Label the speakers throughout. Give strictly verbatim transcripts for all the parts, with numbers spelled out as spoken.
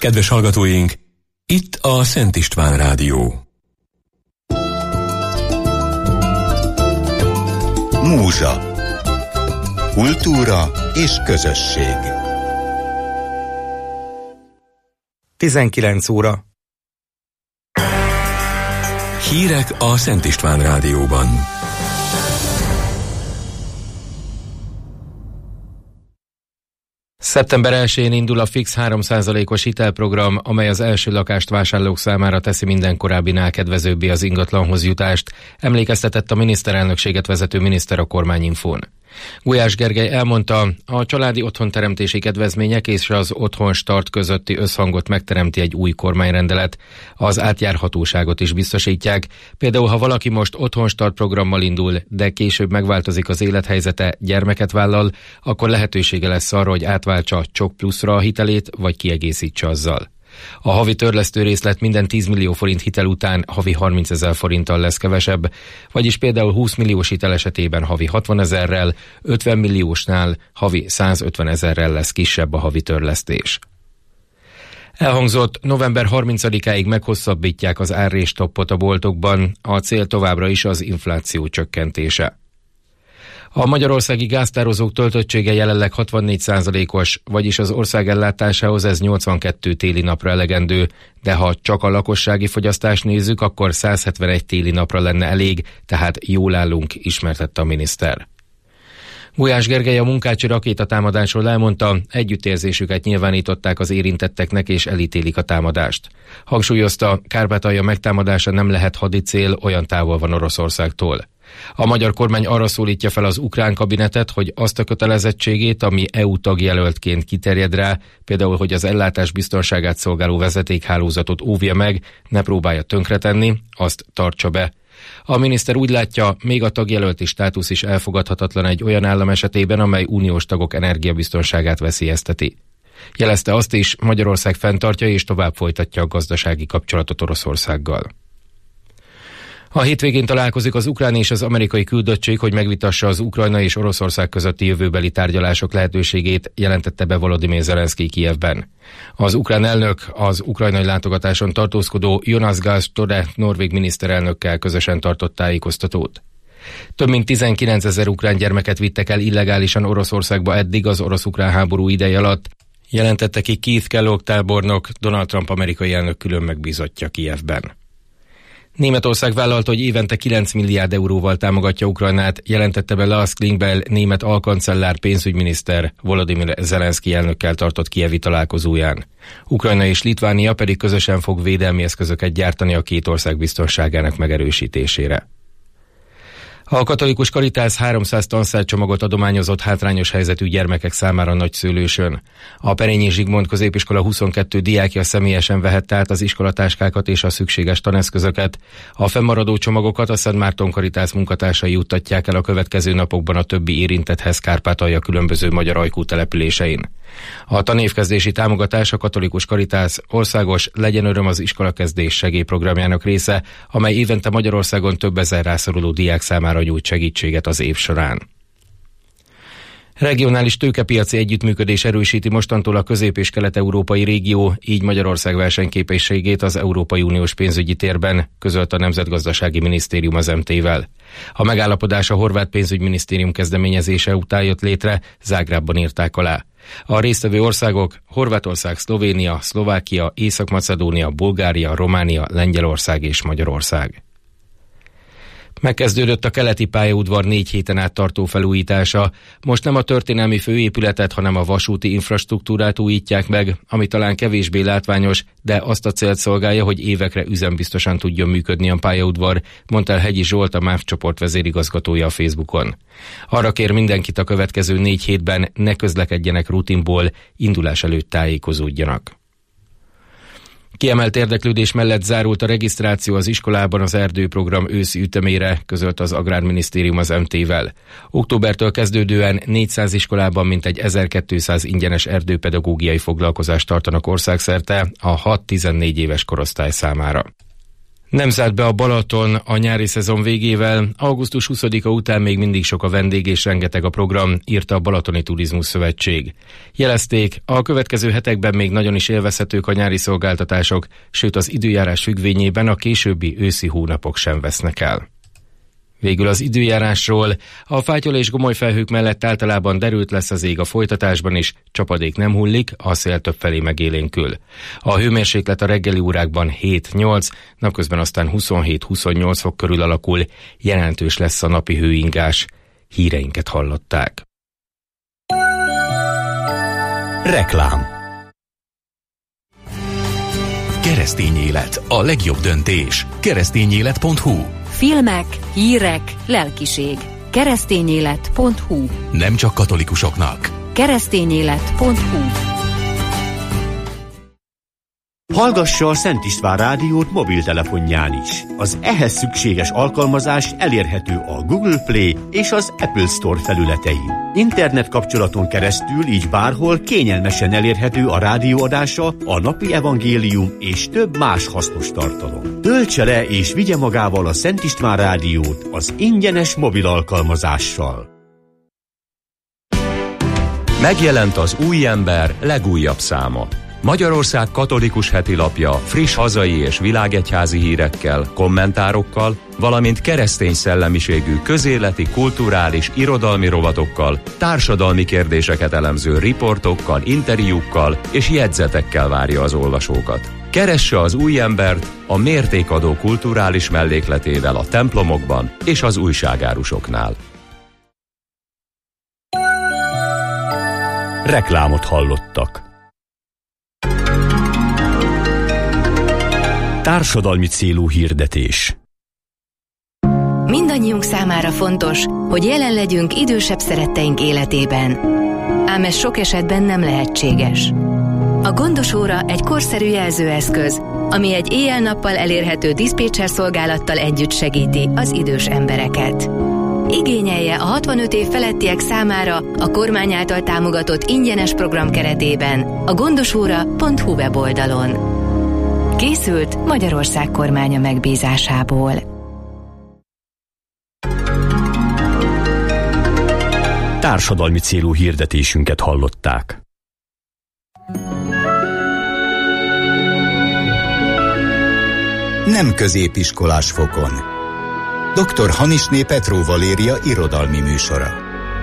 Speaker 1: Kedves hallgatóink, itt a Szent István Rádió.
Speaker 2: Múzsa. Kultúra és közösség.
Speaker 3: tizenkilenc óra.
Speaker 1: Hírek a Szent István Rádióban.
Speaker 4: szeptember elsején indul a fix három százalékos hitelprogram, amely az első lakást vásárlók számára teszi minden korábbinál kedvezőbbé az ingatlanhoz jutást, emlékeztetett a miniszterelnökséget vezető miniszter a Kormányinfón. Gulyás Gergely elmondta, a családi otthonteremtési kedvezmények és az otthonstart közötti összhangot megteremti egy új kormányrendelet, az átjárhatóságot is biztosítják. Például, ha valaki most otthonstart programmal indul, de később megváltozik az élethelyzete, gyermeket vállal, akkor lehetősége lesz arra, hogy átváltsa Csok Pluszra a hitelét, vagy kiegészítse azzal. A havi törlesztő részlet minden tíz millió forint hitel után havi harmincezer forinttal lesz kevesebb, vagyis például húsz milliós hitel esetében havi hatvanezerrel, ötven milliósnál havi százötvenezerrel lesz kisebb a havi törlesztés. Elhangzott, november harmincadikáig meghosszabbítják az árrés-stoppot a boltokban, a cél továbbra is az infláció csökkentése. A magyarországi gáztározók töltöttsége jelenleg hatvannégy százalékos, vagyis az ország ellátásához ez nyolcvankettő téli napra elegendő, de ha csak a lakossági fogyasztást nézzük, akkor százhetvenegy téli napra lenne elég, tehát jól állunk, ismertette a miniszter. Gulyás Gergely a munkácsi rakétatámadásról elmondta, együttérzésüket nyilvánították az érintetteknek és elítélik a támadást. Hangsúlyozta, Kárpátalja megtámadása nem lehet hadicél, olyan távol van Oroszországtól. A magyar kormány arra szólítja fel az ukrán kabinetet, hogy azt a kötelezettségét, ami é u tagjelöltként kiterjed rá, például, hogy az ellátás biztonságát szolgáló vezetékhálózatot óvja meg, ne próbálja tönkretenni, azt tartsa be. A miniszter úgy látja, még a tagjelölti státusz is elfogadhatatlan egy olyan állam esetében, amely uniós tagok energiabiztonságát veszélyezteti. Jelezte azt is, Magyarország fenntartja és tovább folytatja a gazdasági kapcsolatot Oroszországgal. A hétvégén találkozik az ukrán és az amerikai küldöttség, hogy megvitassa az Ukrajna és Oroszország közötti jövőbeli tárgyalások lehetőségét, jelentette be Volodymyr Zelenszkij Kijevben. Az ukrán elnök az ukrajnai látogatáson tartózkodó Jonas Gahr Støre norvég miniszterelnökkel közösen tartott tájékoztatót. Több mint tizenkilencezer ukrán gyermeket vittek el illegálisan Oroszországba eddig az orosz-ukrán háború ideje alatt, jelentette ki Keith Kellogg tábornok, Donald Trump amerikai elnök külön megbízottja Kijevben. Németország vállalta, hogy évente kilenc milliárd euróval támogatja Ukrajnát, jelentette be Lars Klingbeil német alkancellár pénzügyminiszter Volodymyr Zelenszkij elnökkel tartott kijevi találkozóján. Ukrajna és Litvánia pedig közösen fog védelmi eszközöket gyártani a két ország biztonságának megerősítésére. A katolikus Karitász háromszáz tanszárcsomagot adományozott hátrányos helyzetű gyermekek számára Nagyszőlősön. A Perényi Zsigmond középiskola huszonkettő diákja személyesen vehette át az iskolatáskákat és a szükséges taneszközöket. A fennmaradó csomagokat a Szent Márton Karitász munkatársai juttatják el a következő napokban a többi érintetthez Kárpátalja különböző magyar ajkú településein. A tanévkezdési támogatás a katolikus Karitász országos Legyen öröm az iskolakezdés segélyprogramjának része, amely évente Magyarországon több ezer rászoruló diák számára nyújt segítséget az év során. Regionális tőkepiaci együttműködés erősíti mostantól a közép- és kelet-európai régió, így Magyarország versenyképességét az Európai Uniós pénzügyi térben, közölt a Nemzetgazdasági Minisztérium az em té-vel. A megállapodás a horvát pénzügyminisztérium kezdeményezése után jött létre, Zágrábban írták alá. A résztvevő országok Horvátország, Szlovénia, Szlovákia, Észak-Macedónia, Bulgária, Románia, Lengyelország és Magyarország. Megkezdődött a keleti pályaudvar négy héten át tartó felújítása. Most nem a történelmi főépületet, hanem a vasúti infrastruktúrát újítják meg, ami talán kevésbé látványos, de azt a célt szolgálja, hogy évekre üzembiztosan tudjon működni a pályaudvar, mondta el Hegyi Zsolt, a MÁV csoport vezérigazgatója a Facebookon. Arra kér mindenkit a következő négy hétben ne közlekedjenek rutinból, indulás előtt tájékozódjanak. Kiemelt érdeklődés mellett zárult a regisztráció az iskolában az erdőprogram őszi ütemére, közölt az Agrárminisztérium az em té-vel. Októbertől kezdődően négyszáz iskolában mintegy ezerkétszáz ingyenes erdőpedagógiai foglalkozást tartanak országszerte a hat-tizennégy éves korosztály számára. Nem zárt be a Balaton a nyári szezon végével, augusztus huszadika után még mindig sok a vendég és rengeteg a program, írta a Balatoni Turizmus Szövetség. Jelezték, a következő hetekben még nagyon is élvezhetők a nyári szolgáltatások, sőt az időjárás függvényében a későbbi őszi hónapok sem vesznek el. Végül az időjárásról. A fátyol és gomoly felhők mellett általában derült lesz az ég a folytatásban is, csapadék nem hullik, a szél többfelé megélénkül. A hőmérséklet a reggeli órákban hét-nyolc, napközben aztán huszonhét-huszonnyolc fok körül alakul, jelentős lesz a napi hőingás. Híreinket hallották.
Speaker 2: Reklám.
Speaker 1: Keresztény élet, a legjobb döntés. keresztényélet pont hu.
Speaker 3: Filmek, hírek, lelkiség. keresztényélet pont hu.
Speaker 1: Nem csak katolikusoknak.
Speaker 3: keresztényélet pont hu.
Speaker 5: Hallgassa a Szent István rádiót mobiltelefonján is. Az ehhez szükséges alkalmazás elérhető a Google Play és az Apple Store felületein. Internet kapcsolaton keresztül így bárhol kényelmesen elérhető a rádióadása, a napi evangélium és több más hasznos tartalom. Töltse le és vigye magával a Szent István rádiót az ingyenes mobil alkalmazással.
Speaker 6: Megjelent az Új Ember legújabb száma. Magyarország katolikus hetilapja friss hazai és világegyházi hírekkel, kommentárokkal, valamint keresztény szellemiségű közéleti, kulturális, irodalmi rovatokkal, társadalmi kérdéseket elemző riportokkal, interjúkkal és jegyzetekkel várja az olvasókat. Keresse az Új Embert a mértékadó kulturális mellékletével a templomokban és az újságárusoknál.
Speaker 5: Reklámot hallottak. Társadalmi célú hirdetés.
Speaker 3: Mindannyiunk számára fontos, hogy jelen legyünk idősebb szeretteink életében. Ám ez sok esetben nem lehetséges. A Gondos Óra egy korszerű jelzőeszköz, ami egy éjjel-nappal elérhető diszpécser szolgálattal együtt segíti az idős embereket. Igényelje a hatvanöt év felettiek számára a kormány által támogatott ingyenes program keretében a gondosóra pont hu weboldalon. Készült Magyarország kormánya megbízásából.
Speaker 5: Társadalmi célú hirdetésünket hallották.
Speaker 2: Nem középiskolás fokon. doktor Hanisné Petró Valéria irodalmi műsora.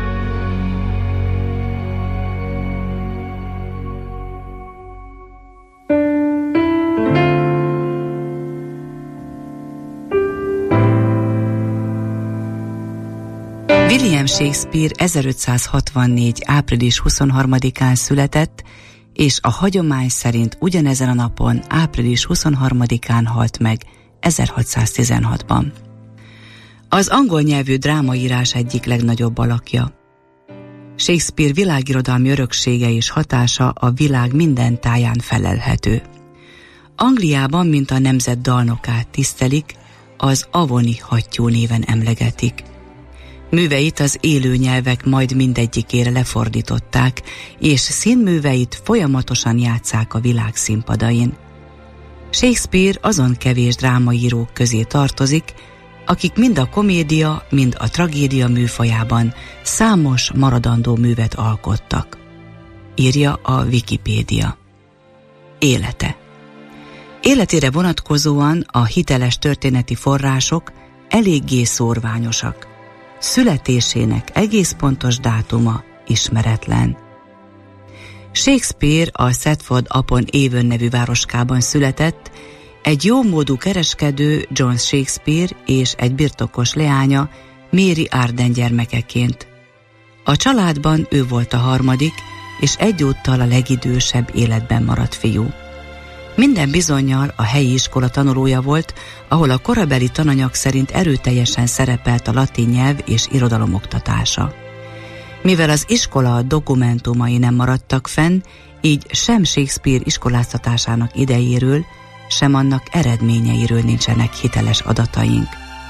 Speaker 7: William Shakespeare ezerötszázhatvannégy. április huszonharmadikán született, és a hagyomány szerint ugyanezen a napon, április huszonharmadikán halt meg ezerhatszáztizenhatban. Az angol nyelvű drámaírás egyik legnagyobb alakja. Shakespeare világirodalmi öröksége és hatása a világ minden táján felelhető. Angliában, mint a nemzet dalnokát tisztelik, az avoni hattyú néven emlegetik. Műveit az élő nyelvek majd mindegyikére lefordították, és színműveit folyamatosan játsszák a világ színpadain. Shakespeare azon kevés drámaírók közé tartozik, akik mind a komédia, mind a tragédia műfajában számos maradandó művet alkottak. Írja a Wikipédia. Élete. Életére vonatkozóan a hiteles történeti források eléggé szórványosak. Születésének egész pontos dátuma ismeretlen. Shakespeare a Stratford upon Avon nevű városkában született, egy jómódú kereskedő John Shakespeare és egy birtokos leánya Mary Arden gyermekeként. A családban ő volt a harmadik, és egyúttal a legidősebb életben maradt fiú. Minden bizonnyal a helyi iskola tanulója volt, ahol a korabeli tananyag szerint erőteljesen szerepelt a latin nyelv és irodalom oktatása. Mivel az iskola dokumentumai nem maradtak fenn, így sem Shakespeare iskoláztatásának idejéről, sem annak eredményeiről nincsenek hiteles adataink.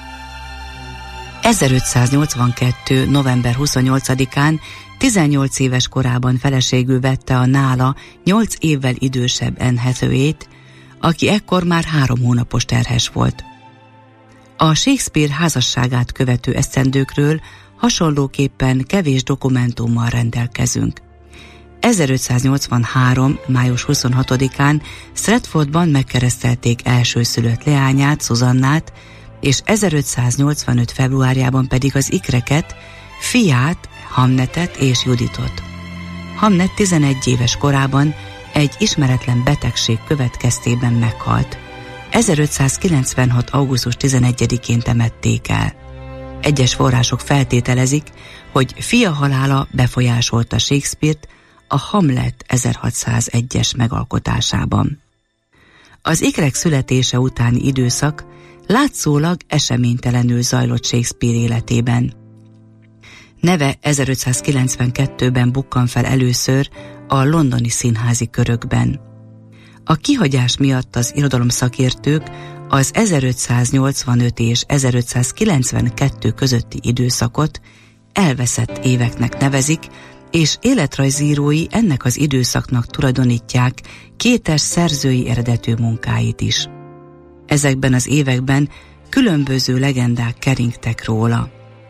Speaker 7: ezerötszáznyolcvankettő. november huszonnyolcadikán tizennyolc éves korában feleségül vette a nála nyolc évvel idősebb Anne Hathaway-t, aki ekkor már három hónapos terhes volt. A Shakespeare házasságát követő esztendőkről hasonlóképpen kevés dokumentummal rendelkezünk. ezerötszáznyolcvanhárom. május huszonhatodikán Stratfordban megkeresztelték elsőszülött leányát, Susannát, és ezerötszáznyolcvanöt. februárjában pedig az ikreket, fiát, Hamnetet és Juditot. Hamnet tizenegy éves korában egy ismeretlen betegség következtében meghalt. ezerötszázkilencvenhat. augusztus tizenegyedikén temették el. Egyes források feltételezik, hogy fia halála befolyásolta Shakespeare-t a Hamlet ezerhatszázegyes megalkotásában. Az ikrek születése utáni időszak látszólag eseménytelenül zajlott Shakespeare életében. Neve ezerötszázkilencvenkettőben bukkan fel először a londoni színházi körökben. A kihagyás miatt az irodalomszakértők az ezerötszáznyolcvanöt és ezerötszázkilencvenkettő közötti időszakot elveszett éveknek nevezik, és életrajzírói ennek az időszaknak tulajdonítják kétes szerzői eredetű munkáit is. Ezekben az években különböző legendák keringtek róla.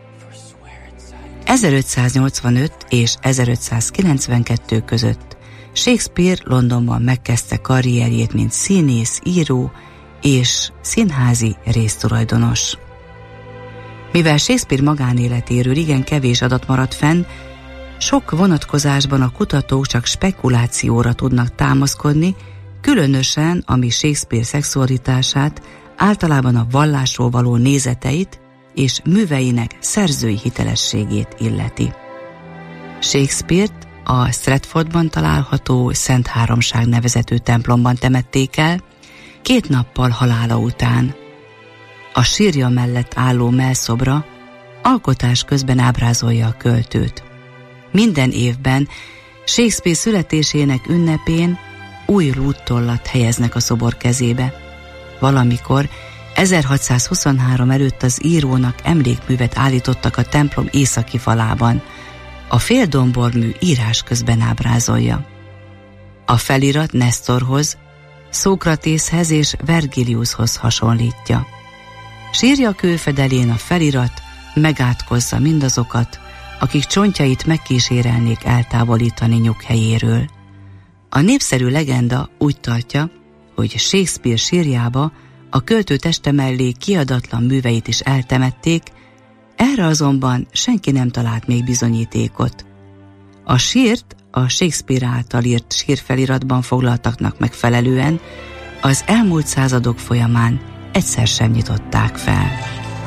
Speaker 7: ezerötszáznyolcvanöt és ezerötszázkilencvenkettő között Shakespeare Londonban megkezdte karrierjét, mint színész, író és színházi résztulajdonos. Mivel Shakespeare magánéletéről igen kevés adat maradt fenn, sok vonatkozásban a kutatók csak spekulációra tudnak támaszkodni, különösen ami Shakespeare szexualitását, általában a vallásról való nézeteit és műveinek szerzői hitelességét illeti. Shakespeare-t a Stratfordban található Szent Háromság nevezetű templomban temették el, két nappal halála után. A sírja mellett álló mellszobra alkotás közben ábrázolja a költőt. Minden évben Shakespeare születésének ünnepén új lúttollat helyeznek a szobor kezébe. Valamikor ezerhatszázhuszonhárom előtt az írónak emlékművet állítottak a templom északi falában. A féldombormű írás közben ábrázolja. A felirat Nestorhoz, Szókratészhez és Vergiliushoz hasonlítja. Sírja kőfedelén a felirat megátkozza mindazokat, akik csontjait megkísérelnék eltávolítani nyughelyéről. A népszerű legenda úgy tartja, hogy Shakespeare sírjába a költő teste mellé kiadatlan műveit is eltemették, erre azonban senki nem talált még bizonyítékot. A sírt a Shakespeare által írt sírfeliratban foglaltaknak megfelelően az elmúlt századok folyamán egyszer sem nyitották fel.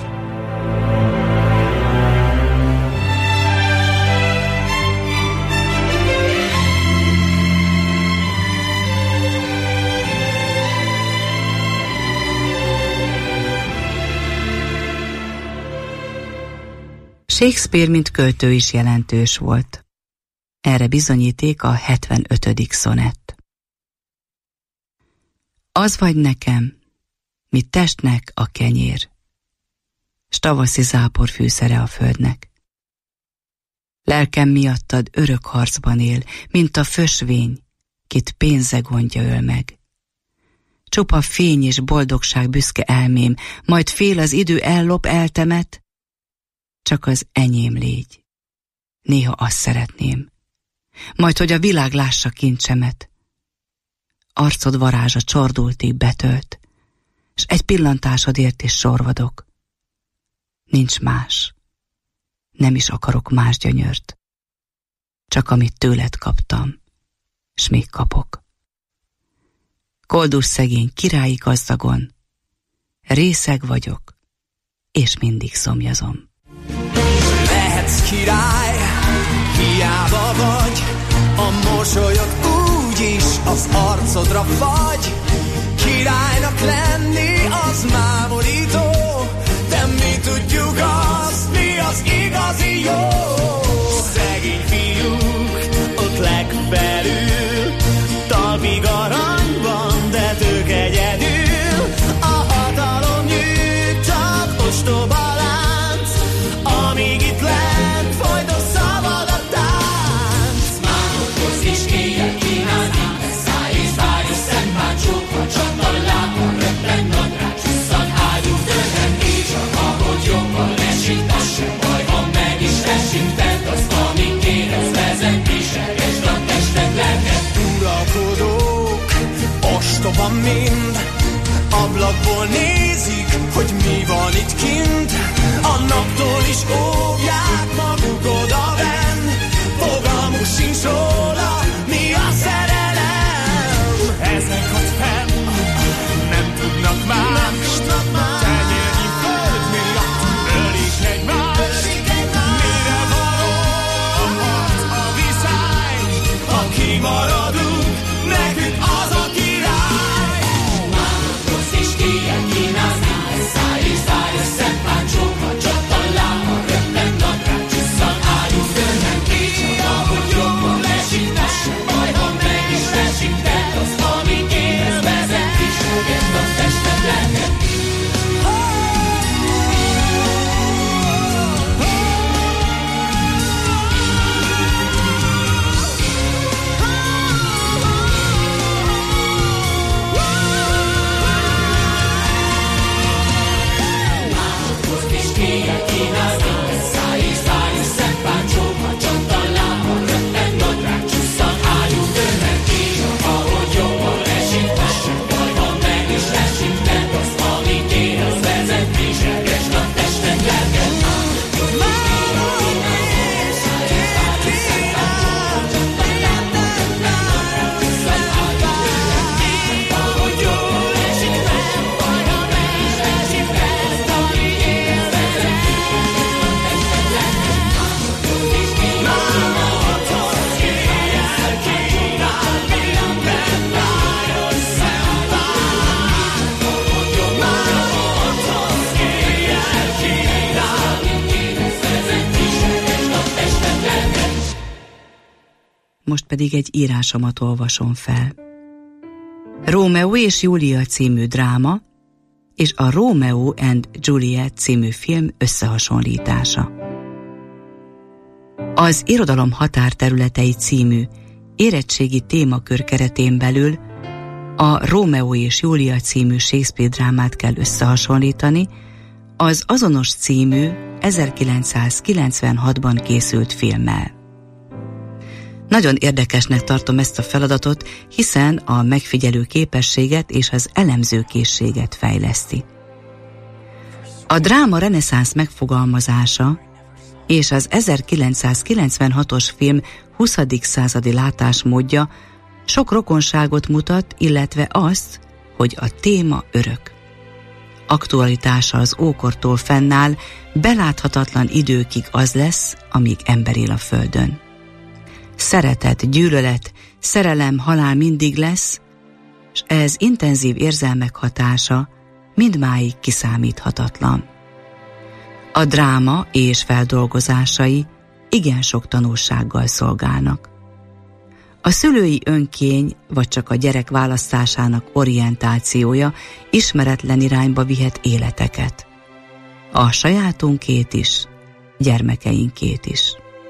Speaker 7: Shakespeare, mint költő is jelentős volt. Erre bizonyíték a hetvenötödik szonett. Az vagy nekem, mint testnek a kenyér, s tavaszi zápor fűszere a földnek. Lelkem miattad örök harcban él, mint a fösvény, kit pénze gondja öl meg. Csupa fény és boldogság büszke elmém, majd fél az idő ellop, eltemet, csak az enyém légy. Néha azt szeretném, majd hogy a világ lássa kincsemet. Arcod varázsa csordultig betölt, s egy pillantásodért is sorvadok. Nincs más, nem is akarok más gyönyört, csak amit tőled kaptam, s még kapok. Koldus szegény királyi gazdagon, részeg vagyok, és mindig szomjazom.
Speaker 8: Lehetsz király, hiába vagy, a mosolyod úgyis az arcodra fagy. Királynak lenni az mámorító, de mi tudjuk azt, mi az igazi jó. Szegény fiúk ott legfelül, talpig aranyban, de tők egyedül. A hatalom nyűjt, csak ostoba lánc, amíg itt lent folyton szabad a tánc. Mámorhoz is éjjel kínálnám, száj és vágyos szempár csókra, csattal lábon röppen nadrág, csusszan ágy van mind. Ablakból nézik, hogy mi van itt kint. A naptól is óvják maguk odavenn. Fogalmuk sincs róla, mi a szerelem. Ezek ott fenn nem tudnak más. Tenyérnyi föld miatt ölik egymást. Mire való a harc, a viszály? Ha kimaradunk, nekünk az a király. Mámos és kijel kínázni, száj és száj, szempán csóka, csattan lába, röppen nadrág, csusszan állunk, dönnem ki, csak ahogy jobban esik, sem baj, ha meg is esik, de az, amit érez, vezet is, fogett a tested lelket.
Speaker 7: Most pedig egy írásomat olvasom fel. Rómeó és Júlia című dráma és a Romeo and Juliet című film összehasonlítása. Az Irodalom határterületei című érettségi témakör keretén belül a Rómeó és Júlia című Shakespeare drámát kell összehasonlítani az azonos című ezerkilencszázkilencvenhatban készült filmmel. Nagyon érdekesnek tartom ezt a feladatot, hiszen a megfigyelő képességet és az elemző készséget fejleszti. A dráma reneszánsz megfogalmazása és az ezerkilencszázkilencvenhatos film huszadik századi látásmódja sok rokonságot mutat, illetve azt, hogy a téma örök. Aktualitása az ókortól fennáll, beláthatatlan időkig az lesz, amíg ember él a földön. Szeretet, gyűlölet, szerelem, halál mindig lesz, és ez intenzív érzelmek hatása mindmáig kiszámíthatatlan. A dráma és feldolgozásai igen sok tanulsággal szolgálnak. A szülői önkény vagy csak a gyerek választásának orientációja ismeretlen irányba vihet életeket. A sajátunkét is, gyermekeinkét is.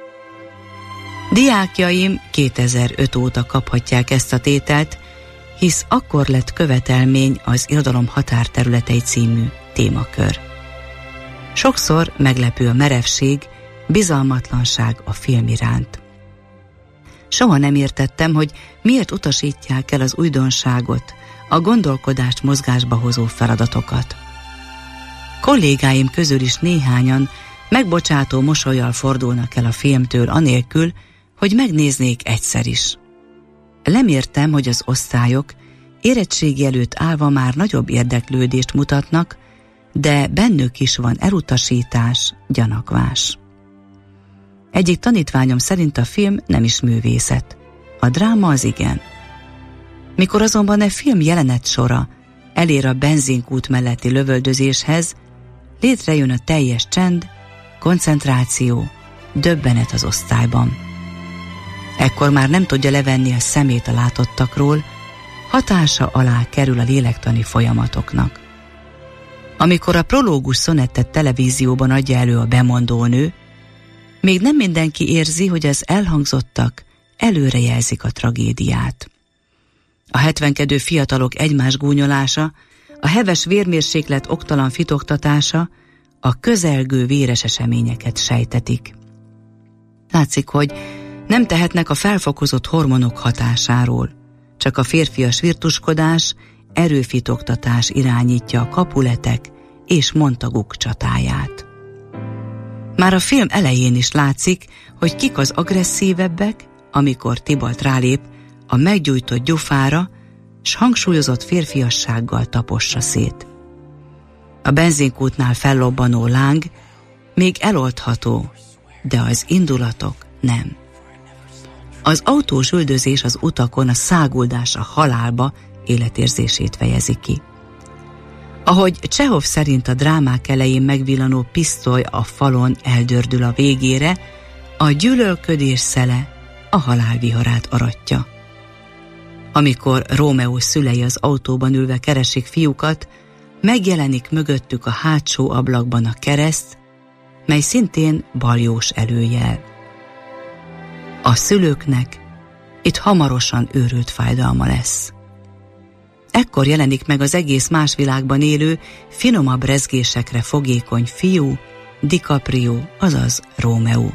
Speaker 7: Diákjaim kétezer-öt óta kaphatják ezt a tételt, hisz akkor lett követelmény az Irodalom határterületei című témakör. Sokszor meglepő a merevség, bizalmatlanság a film iránt. Soha nem értettem, hogy miért utasítják el az újdonságot, a gondolkodást mozgásba hozó feladatokat. Kollégáim közül is néhányan megbocsátó mosollyal fordulnak el a filmtől anélkül, hogy megnéznék egyszer is. Lemértem, hogy az osztályok érettségi előtt állva már nagyobb érdeklődést mutatnak, de bennük is van elutasítás, gyanakvás. Egyik tanítványom szerint a film nem is művészet, a dráma az igen. Mikor azonban e film jelenet sora elér a benzinkút melletti lövöldözéshez, létrejön a teljes csend, koncentráció, döbbenet az osztályban. Ekkor már nem tudja levenni a szemét a látottakról, hatása alá kerül a lélektani folyamatoknak. Amikor a prológus szonettet televízióban adja elő a bemondónő, még nem mindenki érzi, hogy az elhangzottak előrejelzik a tragédiát. A hetvenkedő fiatalok egymás gúnyolása, a heves vérmérséklet oktalan fitoktatása a közelgő véres eseményeket sejtetik. Látszik, hogy nem tehetnek a felfokozott hormonok hatásáról, csak a férfias virtuskodás erőfitoktatás irányítja a Capuletek és Montaguk csatáját. Már a film elején is látszik, hogy kik az agresszívebbek, amikor Tybalt rálép a meggyújtott gyufára, s hangsúlyozott férfiassággal tapossa szét. A benzinkútnál fellobbanó láng még eloldható, de az indulatok nem. Az autós üldözés az utakon, a száguldás a halálba életérzését fejezi ki. Ahogy Csehov szerint a drámák elején megvillanó pisztoly a falon eldördül a végére, a gyűlölködés szele a halál viharát aratja. Amikor Rómeó szülei az autóban ülve keresik fiúkat, megjelenik mögöttük a hátsó ablakban a kereszt, mely szintén baljós előjel. A szülőknek itt hamarosan őrült fájdalma lesz. Ekkor jelenik meg az egész más világban élő, finomabb rezgésekre fogékony fiú, DiCaprio, azaz Rómeó.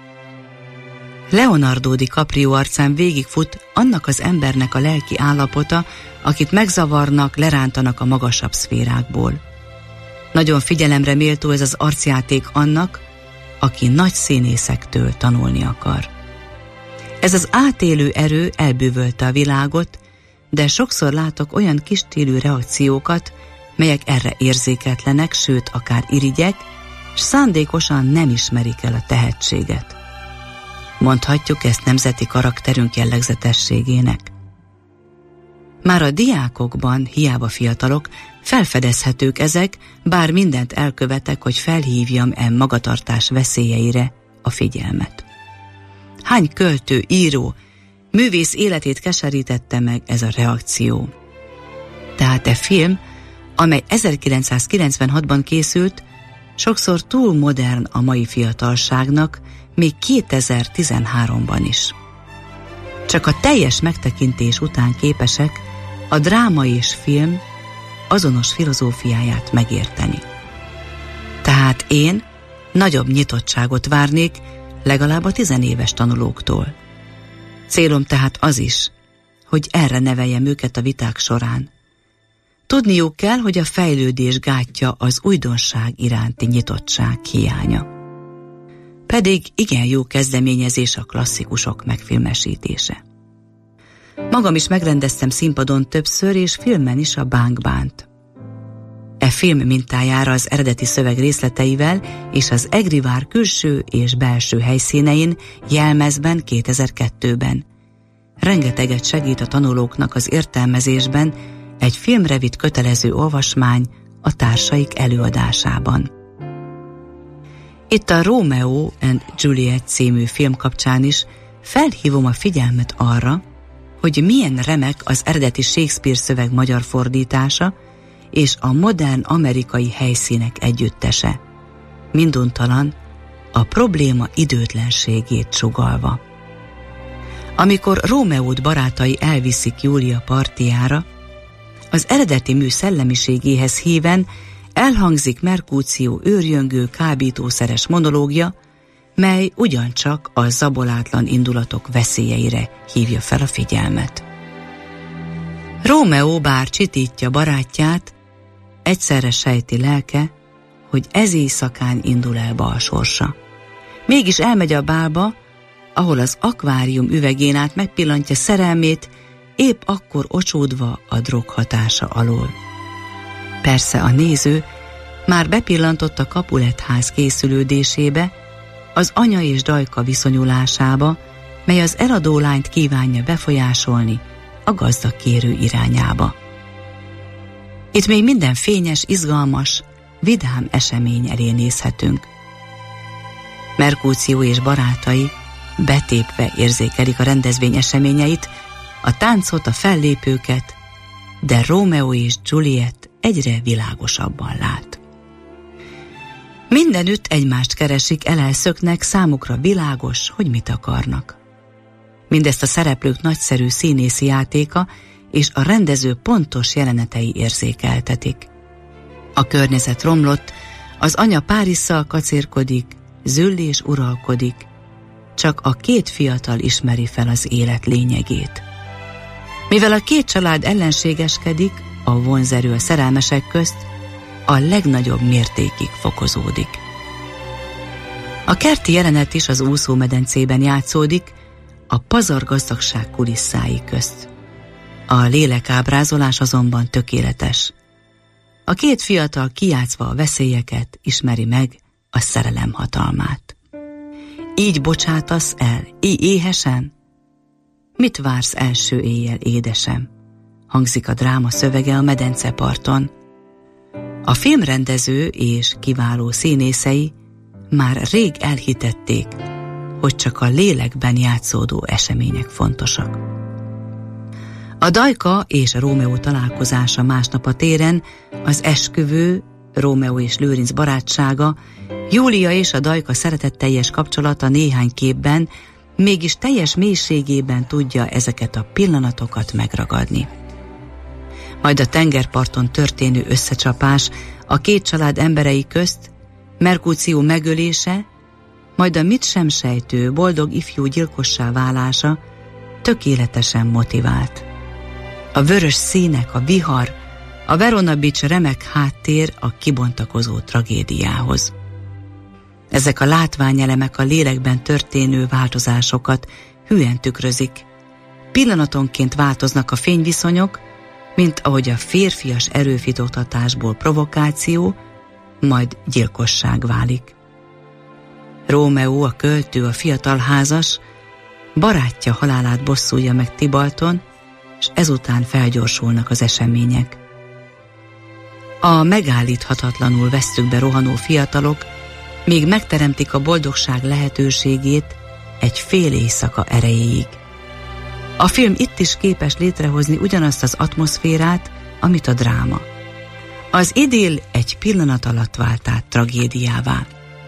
Speaker 7: Leonardo DiCaprio arcán végigfut annak az embernek a lelki állapota, akit megzavarnak, lerántanak a magasabb szférákból. Nagyon figyelemre méltó ez az arcjáték annak, aki nagy színészektől tanulni akar. Ez az átélő erő elbűvölte a világot, de sokszor látok olyan kisstílű reakciókat, melyek erre érzéketlenek, sőt akár irigyek, s szándékosan nem ismerik el a tehetséget. Mondhatjuk ezt nemzeti karakterünk jellegzetességének. Már a diákokban, hiába fiatalok, felfedezhetők ezek, bár mindent elkövetek, hogy felhívjam e magatartás veszélyeire a figyelmet. Hány költő, író, művész életét keserítette meg ez a reakció. Tehát e film, amely ezerkilencszázkilencvenhatban készült, sokszor túl modern a mai fiatalságnak, még kétezer-tizenháromban is. Csak a teljes megtekintés után képesek a dráma és film azonos filozófiáját megérteni. Tehát én nagyobb nyitottságot várnék legalább a tizenéves tanulóktól. Célom tehát az is, hogy erre neveljem őket a viták során. Tudniuk kell, hogy a fejlődés gátja az újdonság iránti nyitottság hiánya. Pedig igen jó kezdeményezés a klasszikusok megfilmesítése. Magam is megrendeztem színpadon többször, és filmen is a Bánk Bánt. E film mintájára az eredeti szöveg részleteivel és az Egrivár külső és belső helyszínein jelmezben kétezer-kettőben. Rengeteget segít a tanulóknak az értelmezésben egy filmre vitt kötelező olvasmány a társaik előadásában. Itt a Romeo and Juliet című film kapcsán is felhívom a figyelmet arra, hogy milyen remek az eredeti Shakespeare szöveg magyar fordítása és a modern amerikai helyszínek együttese, minduntalan a probléma időtlenségét sugallva. Amikor Rómeót barátai elviszik Júlia partiára, az eredeti mű szellemiségéhez híven elhangzik Merkúció őrjöngő, kábítószeres monológia, mely ugyancsak a zabolátlan indulatok veszélyeire hívja fel a figyelmet. Rómeó bár csitítja barátját, egyszerre sejti lelke, hogy ez éjszakán indul el bal sorsa. Mégis elmegy a bálba, ahol az akvárium üvegén át megpillantja szerelmét, épp akkor ocsódva a drog hatása alól. Persze a néző már bepillantott a Capulet-ház készülődésébe, az anya és dajka viszonyulásába, mely az eladó lányt kívánja befolyásolni a gazdagkérő irányába. Itt még minden fényes, izgalmas, vidám esemény elé nézhetünk. Merkúció és barátai betépve érzékelik a rendezvény eseményeit, a táncot, a fellépőket, de Rómeó és Juliet egyre világosabban lát. Mindenütt egymást keresik, elelszöknek, számukra világos, hogy mit akarnak. Mindezt a szereplők nagyszerű színészi játéka és a rendező pontos jelenetei érzékeltetik. A környezet romlott, az anya Párisszal kacérkodik, züllés uralkodik, csak a két fiatal ismeri fel az élet lényegét. Mivel a két család ellenségeskedik, a vonzerő a szerelmesek közt a legnagyobb mértékig fokozódik. A kerti jelenet is az úszómedencében játszódik, a pazargazdagság kulisszái közt. A lélekábrázolás azonban tökéletes. A két fiatal kijátszva a veszélyeket ismeri meg a szerelem hatalmát. Így bocsátasz el, így éhesen? Mit vársz első éjjel, édesem? Hangzik a dráma szövege a medenceparton. A filmrendező és kiváló színészei már rég elhitették, hogy csak a lélekben játszódó események fontosak. A Dajka és Rómeó találkozása másnap a téren, az esküvő, Rómeó és Lőrinc barátsága, Júlia és a Dajka szeretetteljes kapcsolata néhány képben, mégis teljes mélységében tudja ezeket a pillanatokat megragadni. Majd a tengerparton történő összecsapás a két család emberei közt, Merkúció megölése, majd a mit sem sejtő, boldog ifjú gyilkossá válása tökéletesen motivált. A vörös színek, a vihar, a Verona Beach remek háttér a kibontakozó tragédiához. Ezek a látványelemek a lélekben történő változásokat hűen tükrözik. Pillanatonként változnak a fényviszonyok, mint ahogy a férfias erőfitoktatásból provokáció, majd gyilkosság válik. Rómeó, a költő, a fiatal házas, barátja halálát bosszulja meg Tibalton, és ezután felgyorsulnak az események. A megállíthatatlanul vesztükbe rohanó fiatalok még megteremtik a boldogság lehetőségét egy fél éjszaka erejéig. A film itt is képes létrehozni ugyanazt az atmoszférát, amit a dráma. Az idill egy pillanat alatt vált át tragédiává.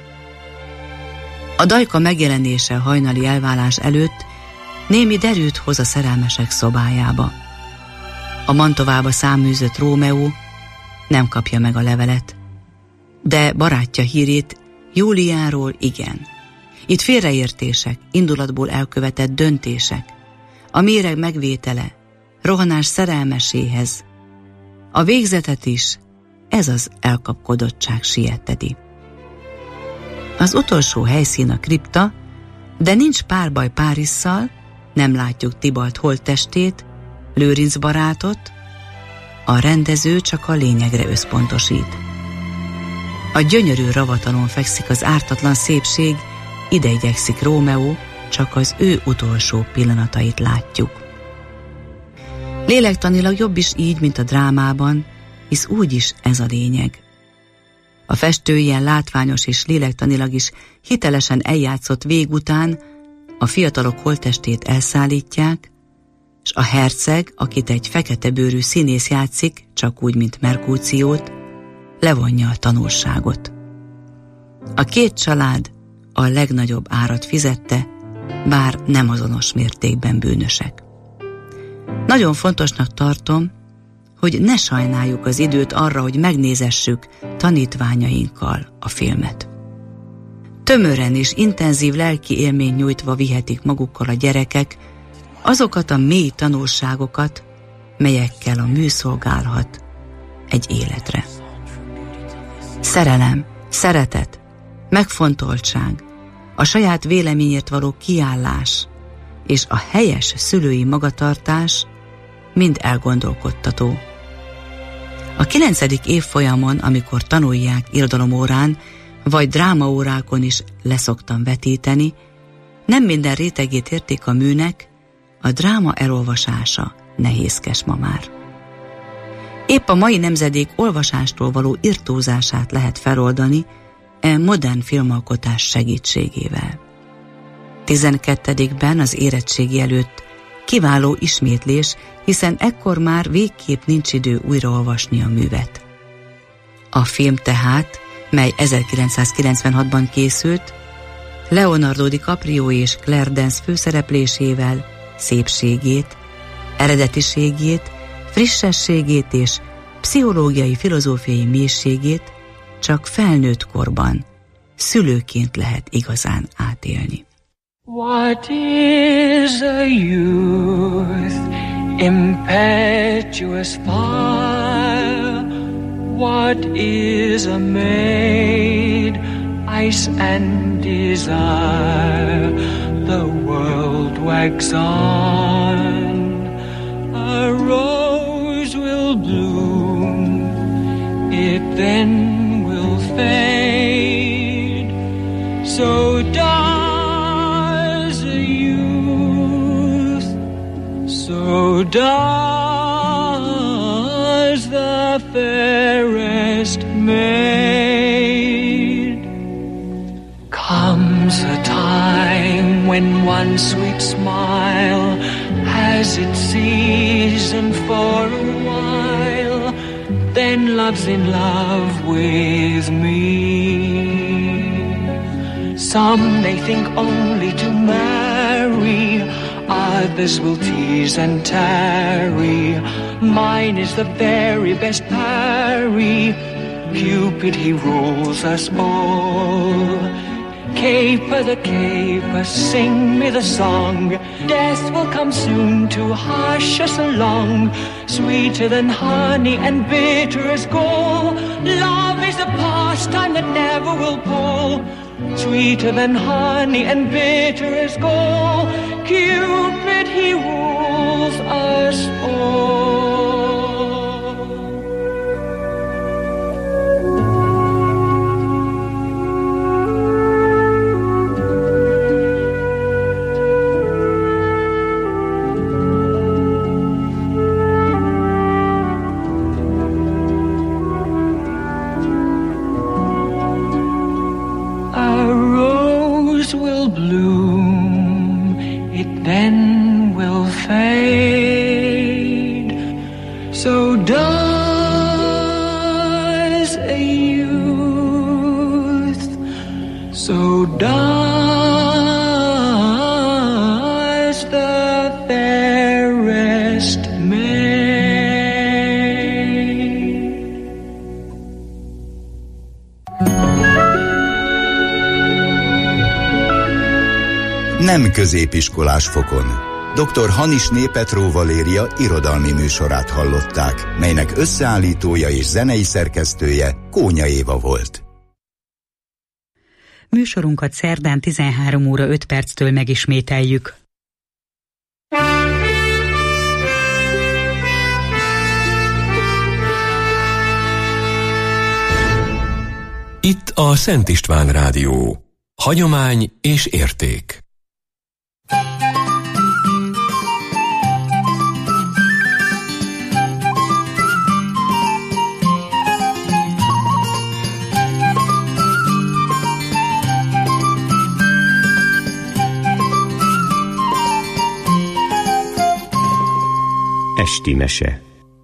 Speaker 7: A Dajka megjelenése hajnali elválás előtt némi derűt hoz a szerelmesek szobájába. A Mantovába száműzött Rómeó nem kapja meg a levelet, de barátja hírét Júliáról igen. Itt félreértések, indulatból elkövetett döntések, a méreg megvétele, rohanás szerelmeséhez, a végzetet is ez az elkapkodottság sietteti. Az utolsó helyszín a kripta, de nincs párbaj Párisszal, nem látjuk Tibalt holttestét, Lőrinc barátot, a rendező csak a lényegre összpontosít. A gyönyörű ravatanon fekszik az ártatlan szépség, ide igyekszik Rómeó, csak az ő utolsó pillanatait látjuk. Lélektanilag jobb is így, mint a drámában, hisz úgyis ez a lényeg. A festő ilyen látványos és lélektanilag is hitelesen eljátszott vég után a fiatalok holttestét elszállítják, és a herceg, akit egy fekete bőrű színész játszik, csak úgy, mint Merkúciót, levonja a tanulságot. A két család a legnagyobb árat fizette, bár nem azonos mértékben bűnösek. Nagyon fontosnak tartom, hogy ne sajnáljuk az időt arra, hogy megnézessük tanítványainkkal a filmet. Tömören és intenzív lelki élményt nyújtva vihetik magukkal a gyerekek azokat a mély tanulságokat, melyekkel a mű szolgálhat egy életre. Szerelem, szeretet, megfontoltság, a saját véleményért való kiállás és a helyes szülői magatartás mind elgondolkodtató. A kilencedik évfolyamon, amikor tanulják irodalomórán, vagy drámaórákon is leszoktam vetíteni, nem minden rétegét érték a műnek, a dráma elolvasása nehézkes ma már. Épp a mai nemzedék olvasástól való irtózását lehet feloldani e modern filmalkotás segítségével. tizenkettedikben az érettségi előtt kiváló ismétlés, hiszen ekkor már végképp nincs idő újraolvasni a művet. A film tehát, mely ezerkilencszázkilencvenhatban készült, Leonardo DiCaprio és Claire Danes főszereplésével szépségét, eredetiségét, frissességét és pszichológiai, filozófiai mélységét csak felnőtt korban, szülőként lehet igazán átélni.
Speaker 9: What is a youth, impetuous fire? What is a maid? Ice and desire. The world wags on. A rose will bloom. It then will fade. So does a youth. So does the fairest maid. Comes a time when one sweet smile has its season for a while, then love's in love with me. Some they think only to marry, others will tease and tarry. Mine is the very best parry. Cupid, he rules us all. Caper the caper, sing me the song. Death will come soon to hush us along. Sweeter than honey and bitter as gall. Love is a pastime that never will pall. Sweeter than honey and bitter as gall. Cupid, he rules us all. Will bloom, it then will fade. So does a youth, so does the fairest maid.
Speaker 2: Nem középiskolás fokon. doktor Hanisné Petró Valéria irodalmi műsorát hallották, melynek összeállítója és zenei szerkesztője Kónya Éva volt.
Speaker 7: Műsorunkat szerdán tizenhárom óra öt perctől megismételjük.
Speaker 1: Itt a Szent István Rádió. Hagyomány és érték.
Speaker 5: Esti mese.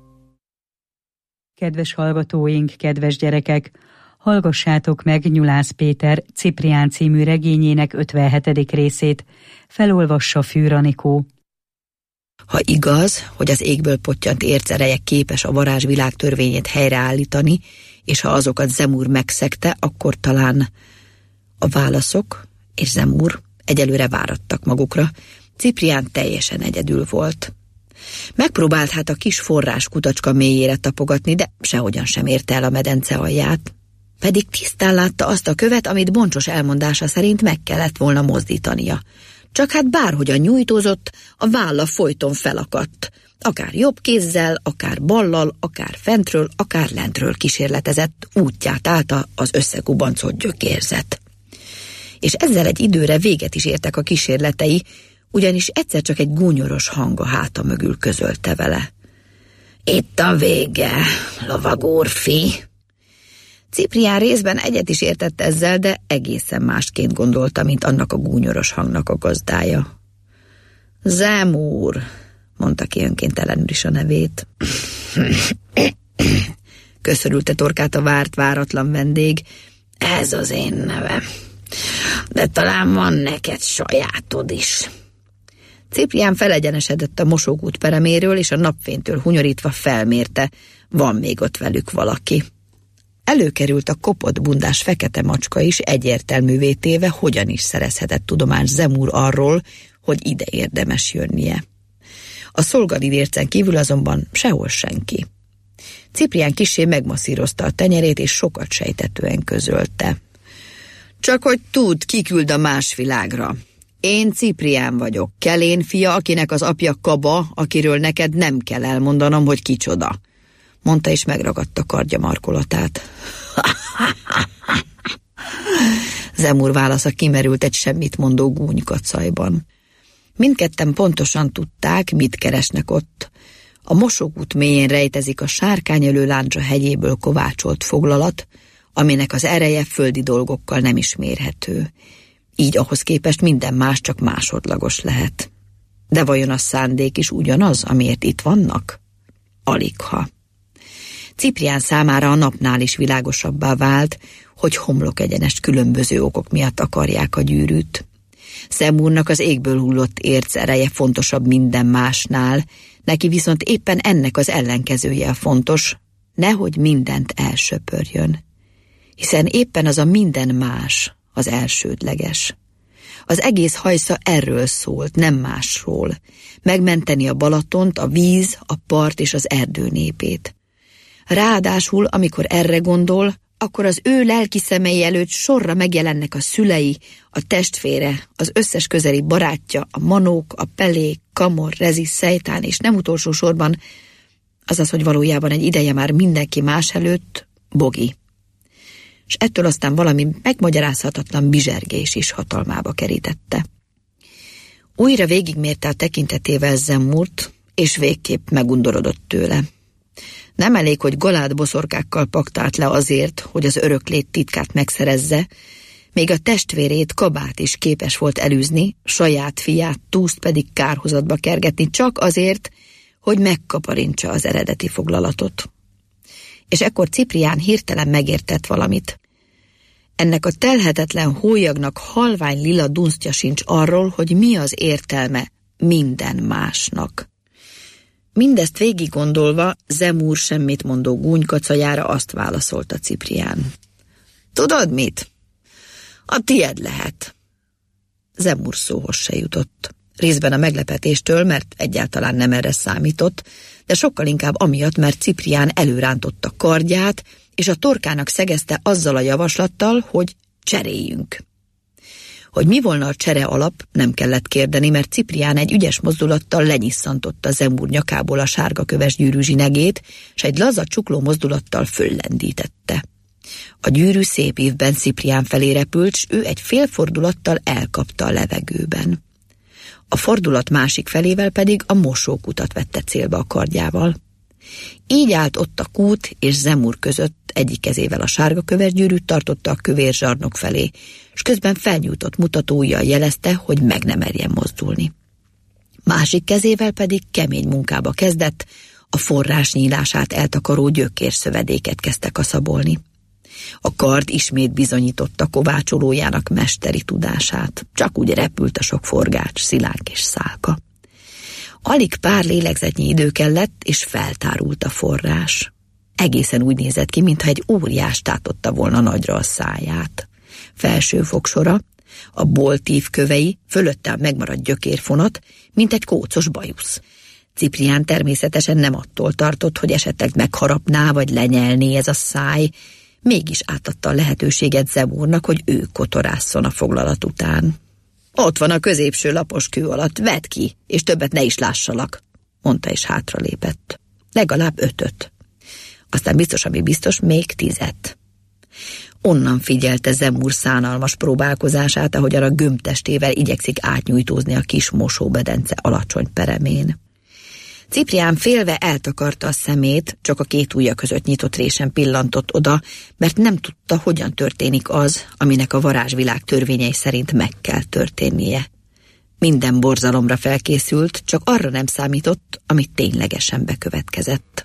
Speaker 7: Kedves hallgatóink, kedves gyerekek! Hallgassátok meg Nyulász Péter Ciprián című regényének ötvenhetedik részét. Felolvassa Fűr Anikó.
Speaker 10: Ha igaz, hogy az égből pottyant ércereje képes a varázsvilág törvényét helyreállítani, és ha azokat Zemúr megszegte, akkor talán a válaszok és Zemúr egyelőre várattak magukra. Ciprián teljesen egyedül volt. Megpróbált hát a kis forrás kutacska mélyére tapogatni, de sehogyan sem érte el a medence alját. Pedig tisztán látta azt a követ, amit Boncsos elmondása szerint meg kellett volna mozdítania. Csak hát bárhogyan nyújtózott, a válla folyton felakadt. Akár jobb kézzel, akár ballal, akár fentről, akár lentről kísérletezett, útját állta az összegubancolt gyökérzet. És ezzel egy időre véget is értek a kísérletei, ugyanis egyszer csak egy gúnyoros hang a háta mögül közölte vele. Itt a vége, lovagúrfi. Ciprián részben egyet is értett ezzel, de egészen másként gondolta, mint annak a gúnyoros hangnak a gazdája. Zemúr, mondta ki önkéntelenül is a nevét. Köszörülte torkát a várt, váratlan vendég. Ez az én nevem. De talán van neked sajátod is. Ciprián felegyenesedett a mosógút pereméről, és a napfénytől hunyorítva felmérte, van még ott velük valaki. Előkerült a kopott bundás fekete macska is, egyértelművé téve, hogyan is szerezhetett tudomást Zemúr arról, hogy ide érdemes jönnie. A szolgadidércen kívül azonban sehol senki. Ciprián kissé megmasszírozta a tenyerét, és sokat sejtetően közölte. Csak hogy tud, kiküld a más világra. Én Ciprián vagyok, Kelén fia, akinek az apja Kaba, akiről neked nem kell elmondanom, hogy kicsoda. Mondta, és megragadta kardja markolatát. Zemur válasza kimerült egy semmit mondó gúnykacajban. Mindketten pontosan tudták, mit keresnek ott. A mosókút mélyén rejtezik a sárkányölő láncsa hegyéből kovácsolt foglalat, aminek az ereje földi dolgokkal nem is mérhető. Így ahhoz képest minden más csak másodlagos lehet. De vajon a szándék is ugyanaz, amiért itt vannak? Aligha. Ciprián számára a napnál is világosabbá vált, hogy homlok egyenest különböző okok miatt akarják a gyűrűt. Zemurnak az égből hullott érc ereje fontosabb minden másnál, neki viszont éppen ennek az ellenkezője a fontos, nehogy mindent elsöpörjön. Hiszen éppen az a minden más, az elsődleges. Az egész hajsza erről szólt, nem másról. Megmenteni a Balatont, a víz, a part és az erdő népét. Ráadásul, amikor erre gondol, akkor az ő lelki szemei előtt sorra megjelennek a szülei, a testvére, az összes közeli barátja, a manók, a pelék, Kamor, Rezi, Szejtán, és nem utolsó sorban, azaz, hogy valójában egy ideje már mindenki más előtt, Bogi. És ettől aztán valami megmagyarázhatatlan bizsergés is hatalmába kerítette. Újra végigmérte a tekintetével Zemurt, és végképp megundorodott tőle. Nem elég, hogy galád boszorkákkal paktált le azért, hogy az öröklét titkát megszerezze, még a testvérét, Kabát is képes volt elűzni, saját fiát, Túszt pedig kárhozatba kergetni, csak azért, hogy megkaparintsa az eredeti foglalatot. És ekkor Ciprián hirtelen megértett valamit. Ennek a telhetetlen hólyagnak halvány lila dunsztja sincs arról, hogy mi az értelme minden másnak. Mindezt végig gondolva, Zemur semmit mondó gúnykacajára azt válaszolta Ciprián. Tudod mit? A tied lehet. Zemur szóhoz se jutott. Részben a meglepetéstől, mert egyáltalán nem erre számított, de sokkal inkább amiatt, mert Ciprián előrántotta kardját, és a torkának szegezte azzal a javaslattal, hogy cseréljünk. Hogy mi volna a csere alap, nem kellett kérdeni, mert Ciprián egy ügyes mozdulattal lenyisszantotta Zemur nyakából a sárga köves gyűrű zsinegét, s egy laza csukló mozdulattal föllendítette. A gyűrű szép ívben Ciprián felé repült, s ő egy félfordulattal elkapta a levegőben. A fordulat másik felével pedig a mosókutat vette célba a kardjával. Így állt ott a kút és Zemur között, egyik kezével a sárga köves gyűrűt tartotta a kövér zsarnok felé, és közben felnyújtott mutatóujjal jelezte, hogy meg ne merjen mozdulni. Másik kezével pedig kemény munkába kezdett, a forrás nyílását eltakaró gyökérszövedéket kezdte kaszabolni. A kard ismét bizonyította kovácsolójának mesteri tudását, csak úgy repült a sok forgács, szilánk és szálka. Alig pár lélegzetnyi idő kellett, és feltárult a forrás. Egészen úgy nézett ki, mintha egy óriás tátotta volna nagyra a száját. Felső fogsora, a boltív kövei, fölötte a megmaradt gyökérfonat, mint egy kócos bajusz. Ciprián természetesen nem attól tartott, hogy esetleg megharapná vagy lenyelné ez a száj, mégis átadta a lehetőséget Zemurnak, hogy ő kotorásszon a foglalat után. Ott van a középső lapos kő alatt, vedd ki, és többet ne is lássalak, mondta, és hátralépett. Legalább ötöt. Aztán biztos, ami biztos, még tizet. Onnan figyelte Zemur szánalmas próbálkozását, ahogyan a gömbtestével igyekszik átnyújtózni a kis mosóbedence alacsony peremén. Ciprián félve eltakarta a szemét, csak a két ujja között nyitott résen pillantott oda, mert nem tudta, hogyan történik az, aminek a varázsvilág törvényei szerint meg kell történnie. Minden borzalomra felkészült, csak arra nem számított, ami ténylegesen bekövetkezett.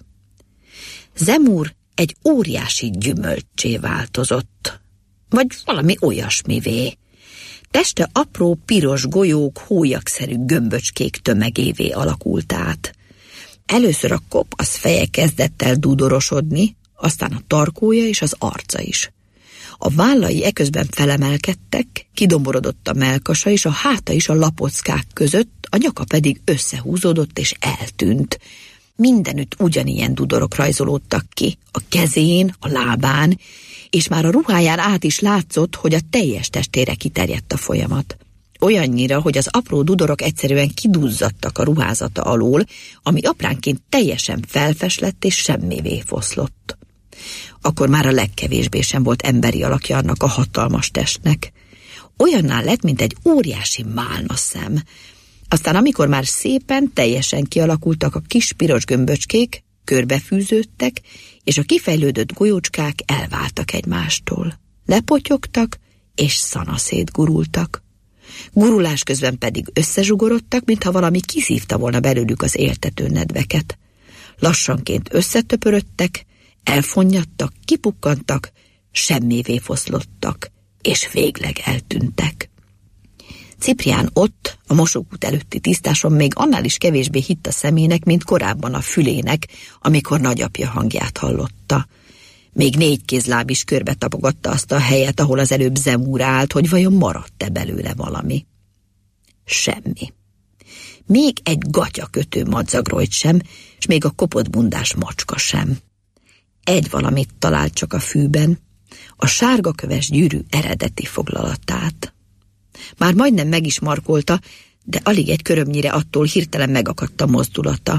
Speaker 10: Zemur egy óriási gyümölccsé változott, vagy valami olyasmivé. Teste apró piros golyók hólyagszerű gömböcskék tömegévé alakult át. Először a kopasz feje kezdett el dúdorosodni, aztán a tarkója és az arca is. A vállai eközben felemelkedtek, kidomborodott a mellkasa és a háta is a lapockák között, a nyaka pedig összehúzódott és eltűnt. Mindenütt ugyanilyen dudorok rajzolódtak ki, a kezén, a lábán, és már a ruháján át is látszott, hogy a teljes testére kiterjedt a folyamat. Olyannyira, hogy az apró dudorok egyszerűen kiduzzadtak a ruházata alól, ami apránként teljesen felfeslett és semmivé foszlott. Akkor már a legkevésbé sem volt emberi alakja annak a hatalmas testnek. Olyanná lett, mint egy óriási málna szem. Aztán amikor már szépen, teljesen kialakultak a kis piros gömböcskék, körbefűződtek, és a kifejlődött golyócskák elváltak egymástól. Lepotyogtak, és szanaszét gurultak. Gurulás közben pedig összezsugorodtak, mintha valami kiszívta volna belőlük az éltető nedveket. Lassanként összetöpörödtek, elfonnyadtak, kipukkantak, semmivé foszlottak, és végleg eltűntek. Ciprián ott, a mosókút előtti tisztáson még annál is kevésbé hitt a szemének, mint korábban a fülének, amikor nagyapja hangját hallotta. Még négy kézláb is körbe tapogatta azt a helyet, ahol az előbb Zemúr állt, hogy vajon maradt-e belőle valami. Semmi. Még egy gatyakötő madzagrojt sem, és még a kopott bundás macska sem. Egy valamit talált csak a fűben, a sárgaköves gyűrű eredeti foglalatát. Már majdnem meg is markolta, de alig egy körömnyire attól hirtelen megakadt a mozdulata.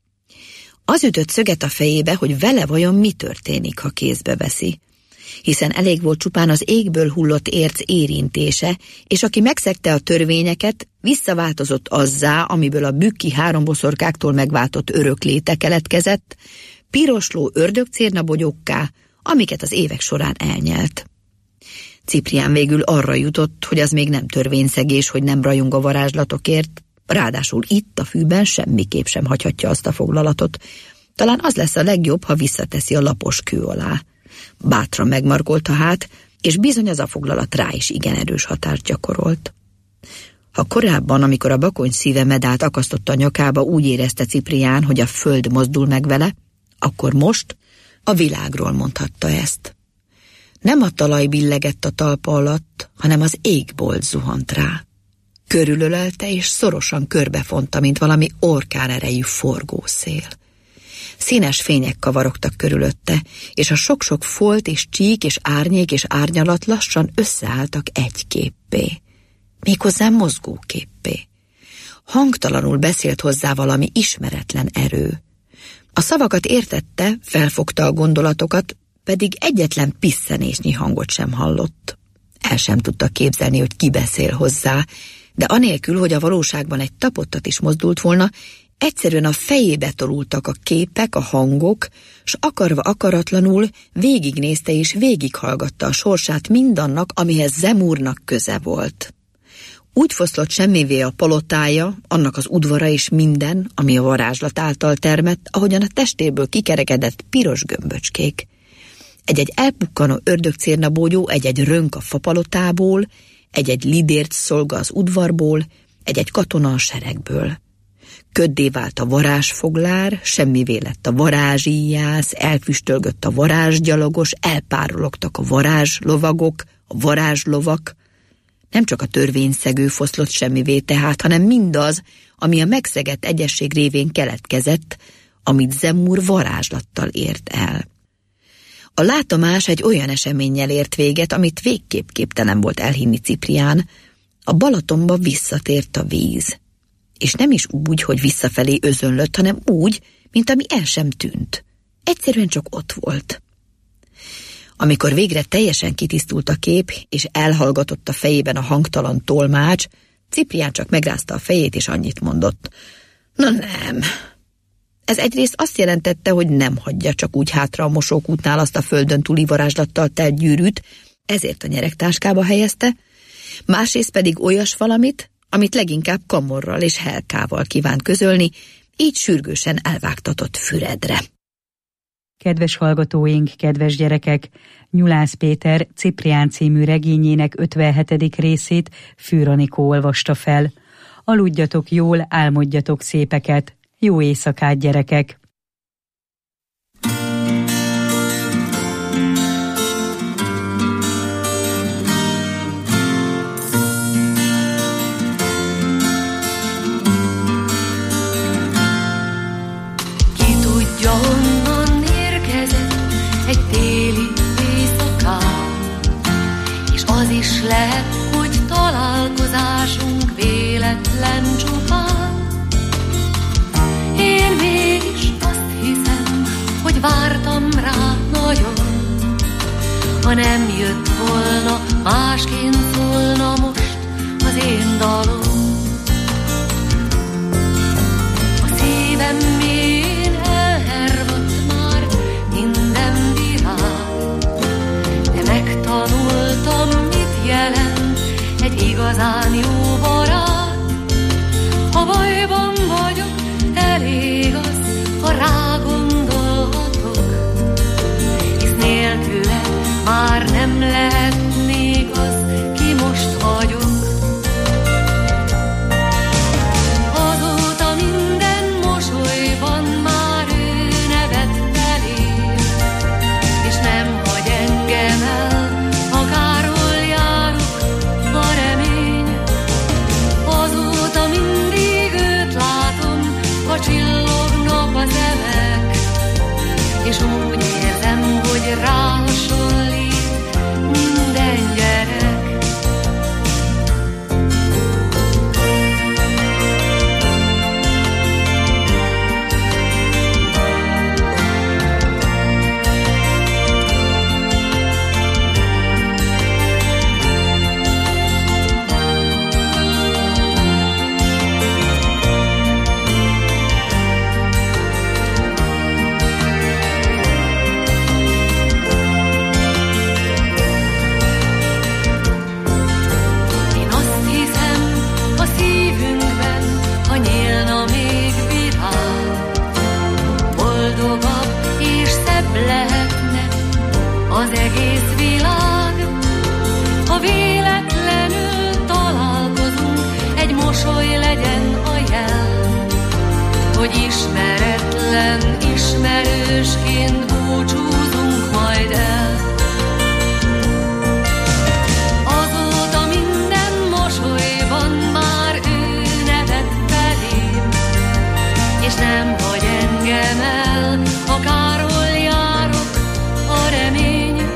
Speaker 10: Az ütött szöget a fejébe, hogy vele vajon mi történik, ha kézbe veszi. Hiszen elég volt csupán az égből hullott érc érintése, és aki megszegte a törvényeket, visszaváltozott azzá, amiből a bükki háromboszorkáktól megváltott örökléte keletkezett, pirosló ördögcérnabogyókká, amiket az évek során elnyelt. Ciprián végül arra jutott, hogy az még nem törvényszegés, hogy nem rajong a varázslatokért, ráadásul itt a fűben semmiképp sem hagyhatja azt a foglalatot. Talán az lesz a legjobb, ha visszateszi a lapos kő alá. Bátran megmarkolta hát, és bizony az a foglalat rá is igen erős határt gyakorolt. Ha korábban, amikor a bakony szíve medált akasztotta a nyakába, úgy érezte Ciprián, hogy a föld mozdul meg vele, akkor most a világról mondhatta ezt. Nem a talaj billegett a talpa alatt, hanem az égbolt zuhant rá. Körülölelte és szorosan körbefonta, mint valami orkán erejű forgószél. Színes fények kavarogtak körülötte, és a sok-sok folt és csík és árnyék és árnyalat lassan összeálltak egy képpé. Méghozzá mozgó képpé. Hangtalanul beszélt hozzá valami ismeretlen erő. A szavakat értette, felfogta a gondolatokat, pedig egyetlen pisszenésnyi hangot sem hallott. El sem tudta képzelni, hogy ki beszél hozzá, de anélkül, hogy a valóságban egy tapottat is mozdult volna, egyszerűen a fejébe tolultak a képek, a hangok, s akarva akaratlanul végignézte és végighallgatta a sorsát mindannak, amihez Zemúrnak köze volt. Úgy foszlott semmivé a palotája, annak az udvara és minden, ami a varázslat által termett, ahogyan a testéből kikerekedett piros gömböcskék. Egy-egy elpukkanó ördögcérnabógyó, egy-egy rönk a fapalotából, egy-egy lidért szolga az udvarból, egy-egy katona a seregből. Köddé vált a varázsfoglár, semmivé lett a varázsíjász, elfüstölgött a varázsgyalogos, elpárologtak a varázslovagok, a varázslovak. Nem csak a törvényszegő foszlott semmivé tehát, hanem mindaz, ami a megszegett egyesség révén keletkezett, amit Zemúr varázslattal ért el. A látomás egy olyan eseménnyel ért véget, amit végképp képtelen volt elhinni Ciprián. A Balatonba visszatért a víz. És nem is úgy, hogy visszafelé özönlött, hanem úgy, mint ami el sem tűnt. Egyszerűen csak ott volt. Amikor végre teljesen kitisztult a kép, és elhallgatott a fejében a hangtalan tolmács, Ciprián csak megrázta a fejét, és annyit mondott. Na nem. Ez egyrészt azt jelentette, hogy nem hagyja csak úgy hátra a mosókútnál azt a földön túli varázslattal telt gyűrűt, ezért a nyeregtáskába helyezte, másrészt pedig olyas valamit, amit leginkább Kamorral és Helkával kívánt közölni, így sürgősen elvágtatott Füredre.
Speaker 11: Kedves hallgatóink, kedves gyerekek! Nyulász Péter Ciprián című regényének ötvenhetedik részét Fűr Anikó olvasta fel. Aludjatok jól, álmodjatok szépeket! Jó éjszakát, gyerekek!
Speaker 8: Ki
Speaker 12: is lehet, hogy találkozásunk véletlen csupán. Én mégis azt hiszem, hogy vártam rá nagyon. Ha nem jött volna, másként szólna most az én dalom. A szívem mélyén elhervadt már minden virág, de megtanultam, mit jelent egy igazán jó barát. Ha bajban vagyok, elég az, ha rágondolhatok, hisz nélküle már nem lehetnék az, ki most vagyok. Azóta minden mosolyban már ő nevet belém, és nem hagy engem el, akárhol járok a remény. Azóta mindig őt látom, ha csillognak a szemek, és úgy érzem, hogy ráhasonlít minden gyerek. Az egész világ, ha véletlenül találkozunk, egy mosoly legyen a jel, hogy ismeretlen ismerősként búcsúzunk majd el. Azóta minden mosolyban már ő nevet belém, és nem hagy engem el, akárhol járok a remény.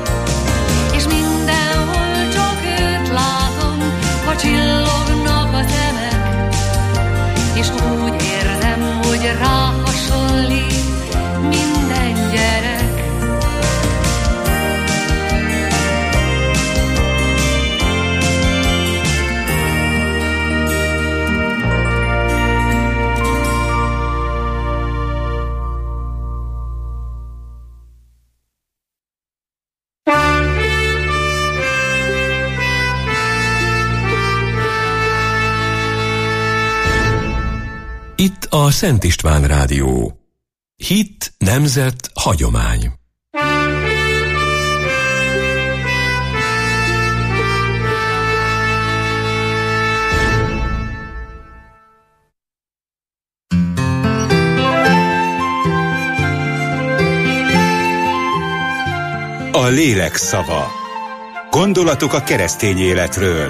Speaker 12: Csillognak a szemek, és úgy érzem, hogy ráhasonlít minden gyerek.
Speaker 1: Itt a Szent István Rádió. Hit, nemzet, hagyomány.
Speaker 2: A lélek szava. Gondolatok a keresztény életről.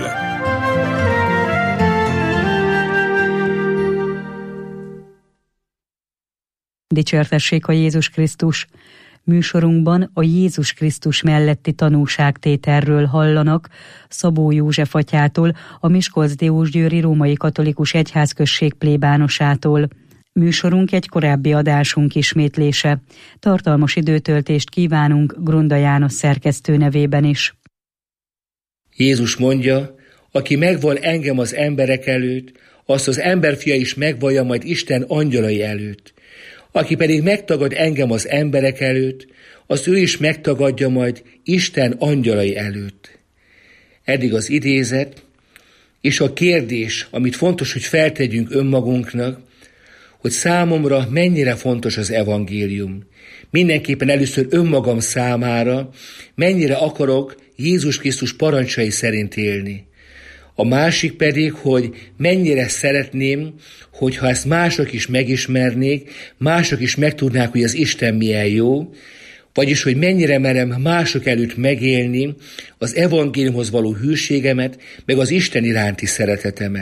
Speaker 11: Dicsértessék a Jézus Krisztus! Műsorunkban a Jézus Krisztus melletti tanúságtételről hallanak Szabó József atyától, a Miskolc-Diósgyőri Római Katolikus Egyházközség plébánosától. Műsorunk egy korábbi adásunk ismétlése. Tartalmas időtöltést kívánunk Grunda János szerkesztő nevében is.
Speaker 13: Jézus mondja, aki megval engem az emberek előtt, azt az emberfia is megvallja majd Isten angyalai előtt. Aki pedig megtagad engem az emberek előtt, azt ő is megtagadja majd Isten angyalai előtt. Eddig az idézet, és a kérdés, amit fontos, hogy feltegyünk önmagunknak, hogy számomra mennyire fontos az evangélium. Mindenképpen először önmagam számára, mennyire akarok Jézus Krisztus parancsai szerint élni. A másik pedig, hogy mennyire szeretném, hogyha ezt mások is megismernék, mások is megtudnák, hogy az Isten milyen jó, vagyis, hogy mennyire merem mások előtt megélni az evangéliumhoz való hűségemet, meg az Isten iránti szeretetemet.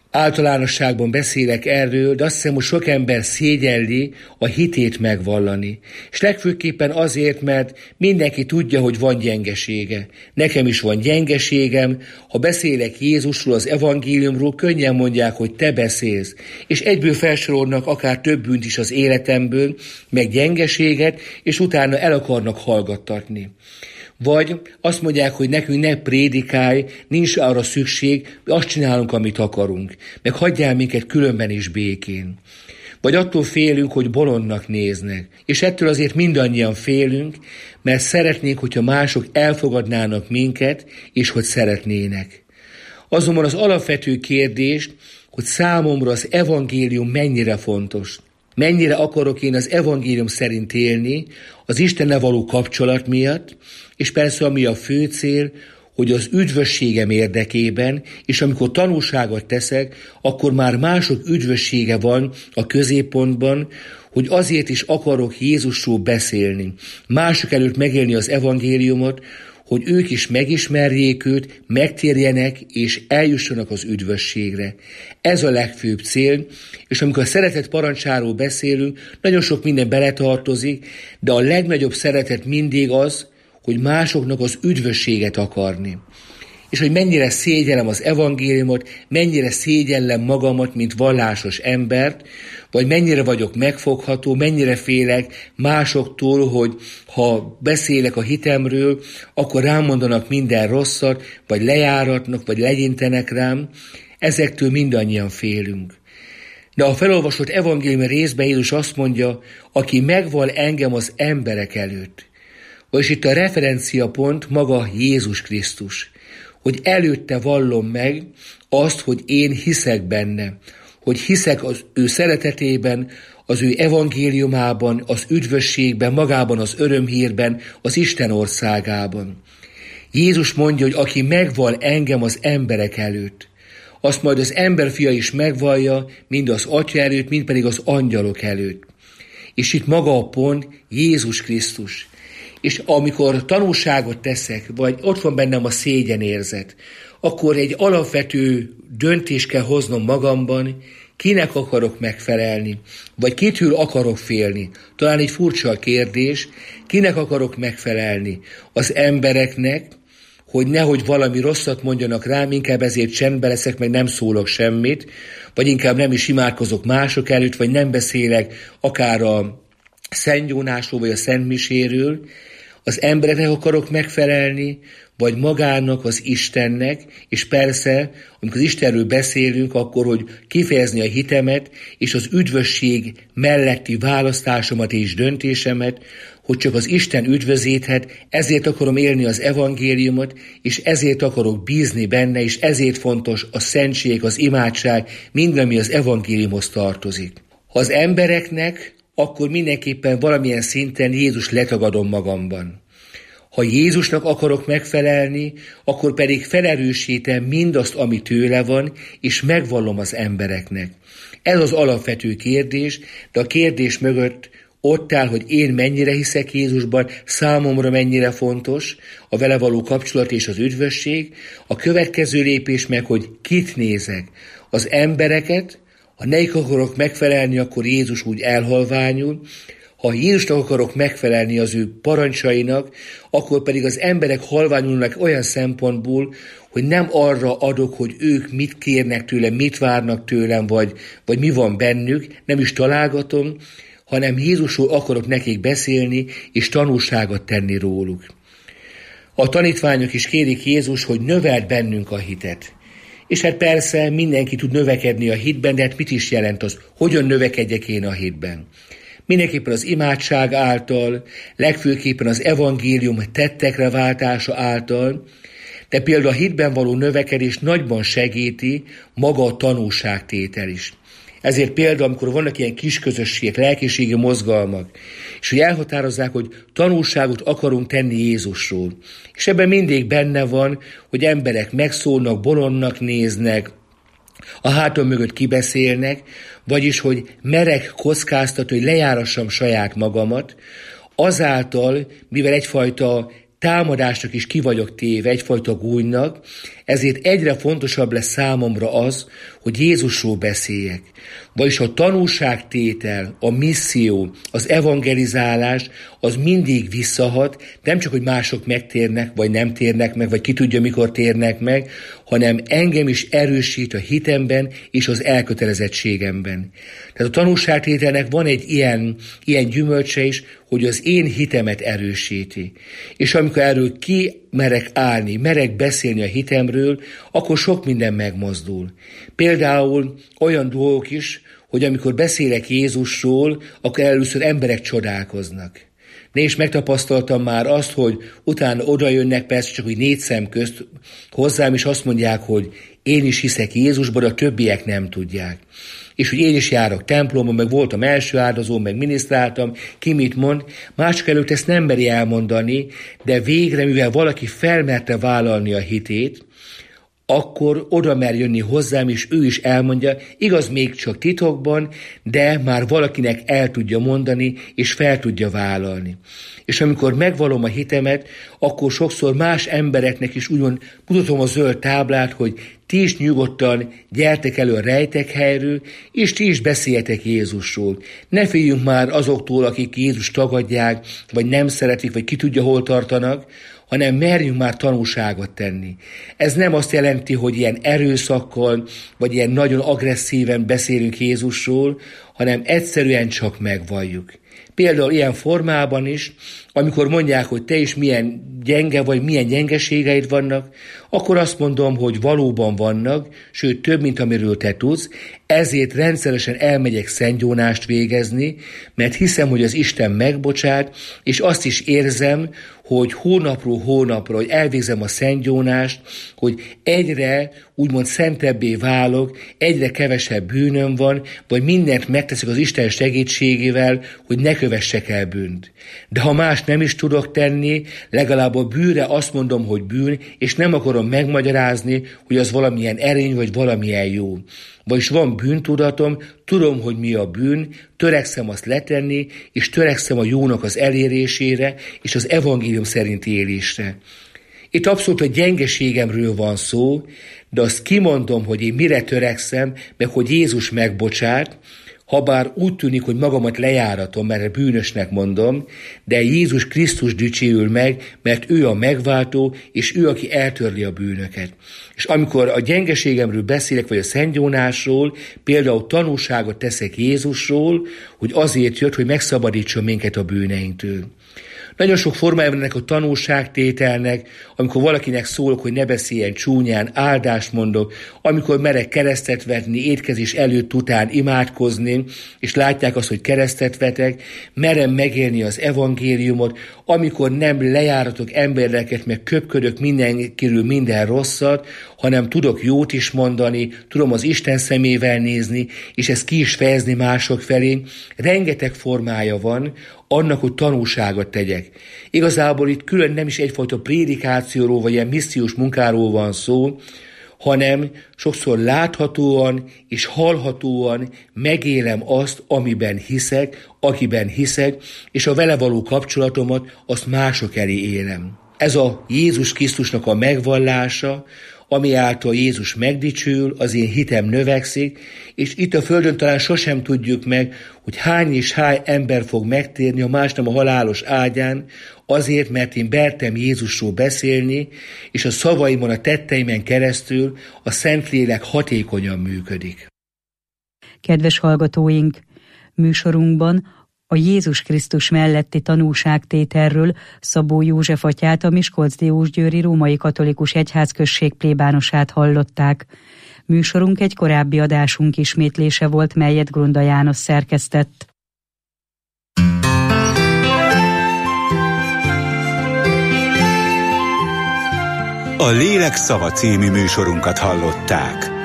Speaker 13: Általánosságban beszélek erről, de azt hiszem, hogy sok ember szégyelli a hitét megvallani. És legfőképpen azért, mert mindenki tudja, hogy van gyengesége. Nekem is van gyengeségem, ha beszélek Jézusról, az evangéliumról, könnyen mondják, hogy te beszélsz. És egyből felsorolnak akár több bűnt is az életemből, meg gyengeséget, és utána el akarnak hallgattatni. Vagy azt mondják, hogy nekünk ne prédikálj, nincs arra szükség, azt csinálunk, amit akarunk, meg hagyjál minket különben is békén. Vagy attól félünk, hogy bolondnak néznek, és ettől azért mindannyian félünk, mert szeretnénk, hogyha mások elfogadnának minket, és hogy szeretnének. Azonban az alapvető kérdés, hogy számomra az evangélium mennyire fontos. Mennyire akarok én az evangélium szerint élni, az Istennel való kapcsolat miatt, és persze ami a fő cél, hogy az üdvösségem érdekében, és amikor tanúságot teszek, akkor már mások üdvössége van a középpontban, hogy azért is akarok Jézusról beszélni. Mások előtt megélni az evangéliumot, hogy ők is megismerjék őt, megtérjenek és eljussanak az üdvösségre. Ez a legfőbb cél, és amikor a szeretet parancsáról beszélünk, nagyon sok minden beletartozik, de a legnagyobb szeretet mindig az, hogy másoknak az üdvösséget akarni. És hogy mennyire szégyellem az evangéliumot, mennyire szégyellem magamat, mint vallásos embert, vagy mennyire vagyok megfogható, mennyire félek másoktól, hogy ha beszélek a hitemről, akkor rám mondanak minden rosszat, vagy lejáratnak, vagy legyintenek rám. Ezektől mindannyian félünk. De a felolvasott evangéliumi részben Jézus azt mondja, aki megval engem az emberek előtt. Vagyis itt a referenciapont maga Jézus Krisztus, hogy előtte vallom meg azt, hogy én hiszek benne, hogy hiszek az ő szeretetében, az ő evangéliumában, az üdvösségben, magában az örömhírben, az Isten országában. Jézus mondja, hogy aki megval engem az emberek előtt, azt majd az emberfia is megvallja, mind az Atya előtt, mind pedig az angyalok előtt. És itt maga a pont Jézus Krisztus. És amikor tanúságot teszek, vagy ott van bennem a szégyenérzet, akkor egy alapvető döntést kell hoznom magamban, kinek akarok megfelelni, vagy kitől akarok félni. Talán egy furcsa a kérdés, kinek akarok megfelelni? Az embereknek, hogy nehogy valami rosszat mondjanak rám, inkább ezért csendbe leszek, meg nem szólok semmit, vagy inkább nem is imádkozok mások előtt, vagy nem beszélek akár a szentgyónásról, vagy a szentmiséről. Az embereknek akarok megfelelni, vagy magának, az Istennek, és persze, amikor az Istenről beszélünk, akkor, hogy kifejezni a hitemet, és az üdvösség melletti választásomat és döntésemet, hogy csak az Isten üdvözíthet, ezért akarom élni az evangéliumot, és ezért akarok bízni benne, és ezért fontos a szentség, az imádság, minden, ami az evangéliumhoz tartozik. Ha az embereknek, akkor mindenképpen valamilyen szinten Jézus letagadom magamban. Ha Jézusnak akarok megfelelni, akkor pedig felerősítem mindazt, ami tőle van, és megvallom az embereknek. Ez az alapvető kérdés, de a kérdés mögött ott áll, hogy én mennyire hiszek Jézusban, számomra mennyire fontos a vele való kapcsolat és az üdvösség. A következő lépés meg, hogy kit nézek. Az embereket, ha nekik akarok megfelelni, akkor Jézus úgy elhalványul. Ha Jézusnak akarok megfelelni az ő parancsainak, akkor pedig az emberek halványulnak olyan szempontból, hogy nem arra adok, hogy ők mit kérnek tőlem, mit várnak tőlem, vagy, vagy mi van bennük, nem is találgatom, hanem Jézusról akarok nekik beszélni, és tanúságot tenni róluk. A tanítványok is kérik Jézus, hogy növeld bennünk a hitet. És hát persze mindenki tud növekedni a hitben, de hát mit is jelent az, hogyan növekedjek én a hitben? Mindenképpen az imádság által, legfőképpen az evangélium tettekre váltása által, de például a hitben való növekedés nagyban segíti maga a tanúságtétel is. Ezért például, amikor vannak ilyen kis közösségek, lelkiségi mozgalmak, és hogy elhatározzák, hogy tanúságot akarunk tenni Jézusról. És ebben mindig benne van, hogy emberek megszólnak, bolondnak néznek, a hátam mögött kibeszélnek, vagyis, hogy merek kockáztatni, hogy lejárassam saját magamat, azáltal, mivel egyfajta támadásnak is ki vagyok téve, egyfajta gúnynak, ezért egyre fontosabb lesz számomra az, hogy hogy Jézusról beszéljek. Vagyis a tanúságtétel, a misszió, az evangelizálás, az mindig visszahat, nem csak, hogy mások megtérnek, vagy nem térnek meg, vagy ki tudja, mikor térnek meg, hanem engem is erősít a hitemben és az elkötelezettségemben. Tehát a tanúságtételnek van egy ilyen, ilyen gyümölcse is, hogy az én hitemet erősíti. És amikor erről ki merek állni, merek beszélni a hitemről, akkor sok minden megmozdul. Például olyan dolgok is, hogy amikor beszélek Jézusról, akkor először emberek csodálkoznak. Én is megtapasztaltam már azt, hogy utána oda jönnek, persze csak úgy négy szem közt hozzám, és azt mondják, hogy én is hiszek Jézusban, a többiek nem tudják. És hogy én is járok templomban, meg voltam első áldozó, meg minisztráltam, ki mit mond, mások előtt ezt nem meri elmondani, de végre, mivel valaki felmerte vállalni a hitét, akkor oda mer jönni hozzám, és ő is elmondja, igaz még csak titokban, de már valakinek el tudja mondani, és fel tudja vállalni. És amikor megvalom a hitemet, akkor sokszor más embereknek is úgymond mutatom a zöld táblát, hogy ti is nyugodtan gyertek elő a rejtekhelyről, és ti is beszéljetek Jézusról. Ne féljünk már azoktól, akik Jézust tagadják, vagy nem szeretik, vagy ki tudja, hol tartanak, hanem merjünk már tanúságot tenni. Ez nem azt jelenti, hogy ilyen erőszakkal, vagy ilyen nagyon agresszíven beszélünk Jézusról, hanem egyszerűen csak megvalljuk. Például ilyen formában is, amikor mondják, hogy te is milyen gyenge vagy, milyen gyengeségeid vannak, akkor azt mondom, hogy valóban vannak, sőt több, mint amiről te tudsz, ezért rendszeresen elmegyek szentgyónást végezni, mert hiszem, hogy az Isten megbocsát, és azt is érzem, hogy hónapról hónapra, hogy elvégzem a szentgyónást, hogy egyre úgymond szentebbé válok, egyre kevesebb bűnöm van, vagy mindent megteszek az Isten segítségével, hogy ne kövessek el bűnt. De ha más nem is tudok tenni, legalább a bűnre azt mondom, hogy bűn, és nem akarom megmagyarázni, hogy az valamilyen erény, vagy valamilyen jó. Vagyis van bűntudatom, tudom, hogy mi a bűn, törekszem azt letenni, és törekszem a jónak az elérésére, és az evangélium szerinti élésre. Itt abszolút a gyengeségemről van szó, de azt kimondom, hogy én mire törekszem, meg hogy Jézus megbocsát, habár úgy tűnik, hogy magamat lejáratom, mert bűnösnek mondom, de Jézus Krisztus dicsőül meg, mert ő a megváltó, és ő, aki eltörli a bűnöket. És amikor a gyengeségemről beszélek, vagy a szentgyónásról, például tanúságot teszek Jézusról, hogy azért jött, hogy megszabadítson minket a bűneinktől. Nagyon sok formája van ennek a tanúságtételnek, amikor valakinek szólok, hogy ne beszéljen csúnyán, áldást mondok, amikor merek keresztet vetni, étkezés előtt, után imádkozni, és látják azt, hogy keresztet vetek, merem megélni az evangéliumot, amikor nem lejáratok embereket, meg köpködök mindenkiről minden rosszat, hanem tudok jót is mondani, tudom az Isten szemével nézni, és ezt ki is fejezni mások felé. Rengeteg formája van annak, hogy tanúságot tegyek. Igazából itt külön nem is egyfajta prédikációról, vagy ilyen missziós munkáról van szó, hanem sokszor láthatóan és hallhatóan megélem azt, amiben hiszek, akiben hiszek, és a vele való kapcsolatomat azt mások elé élem. Ez a Jézus Krisztusnak a megvallása, ami által Jézus megdicsül, az én hitem növekszik, és itt a földön talán sosem tudjuk meg, hogy hány és hány ember fog megtérni, ha más nem a halálos ágyán, azért, mert én bertem Jézusról beszélni, és a szavaimon, a tetteimen keresztül a Szentlélek hatékonyan működik.
Speaker 11: Kedves hallgatóink, műsorunkban a Jézus Krisztus melletti tanúságtételről Szabó József atyát, a Miskolc-Diósgyőri Római Katolikus Egyházközség plébánosát hallották. Műsorunk egy korábbi adásunk ismétlése volt, melyet Grunda János szerkesztett.
Speaker 2: A Lélek szava című műsorunkat hallották.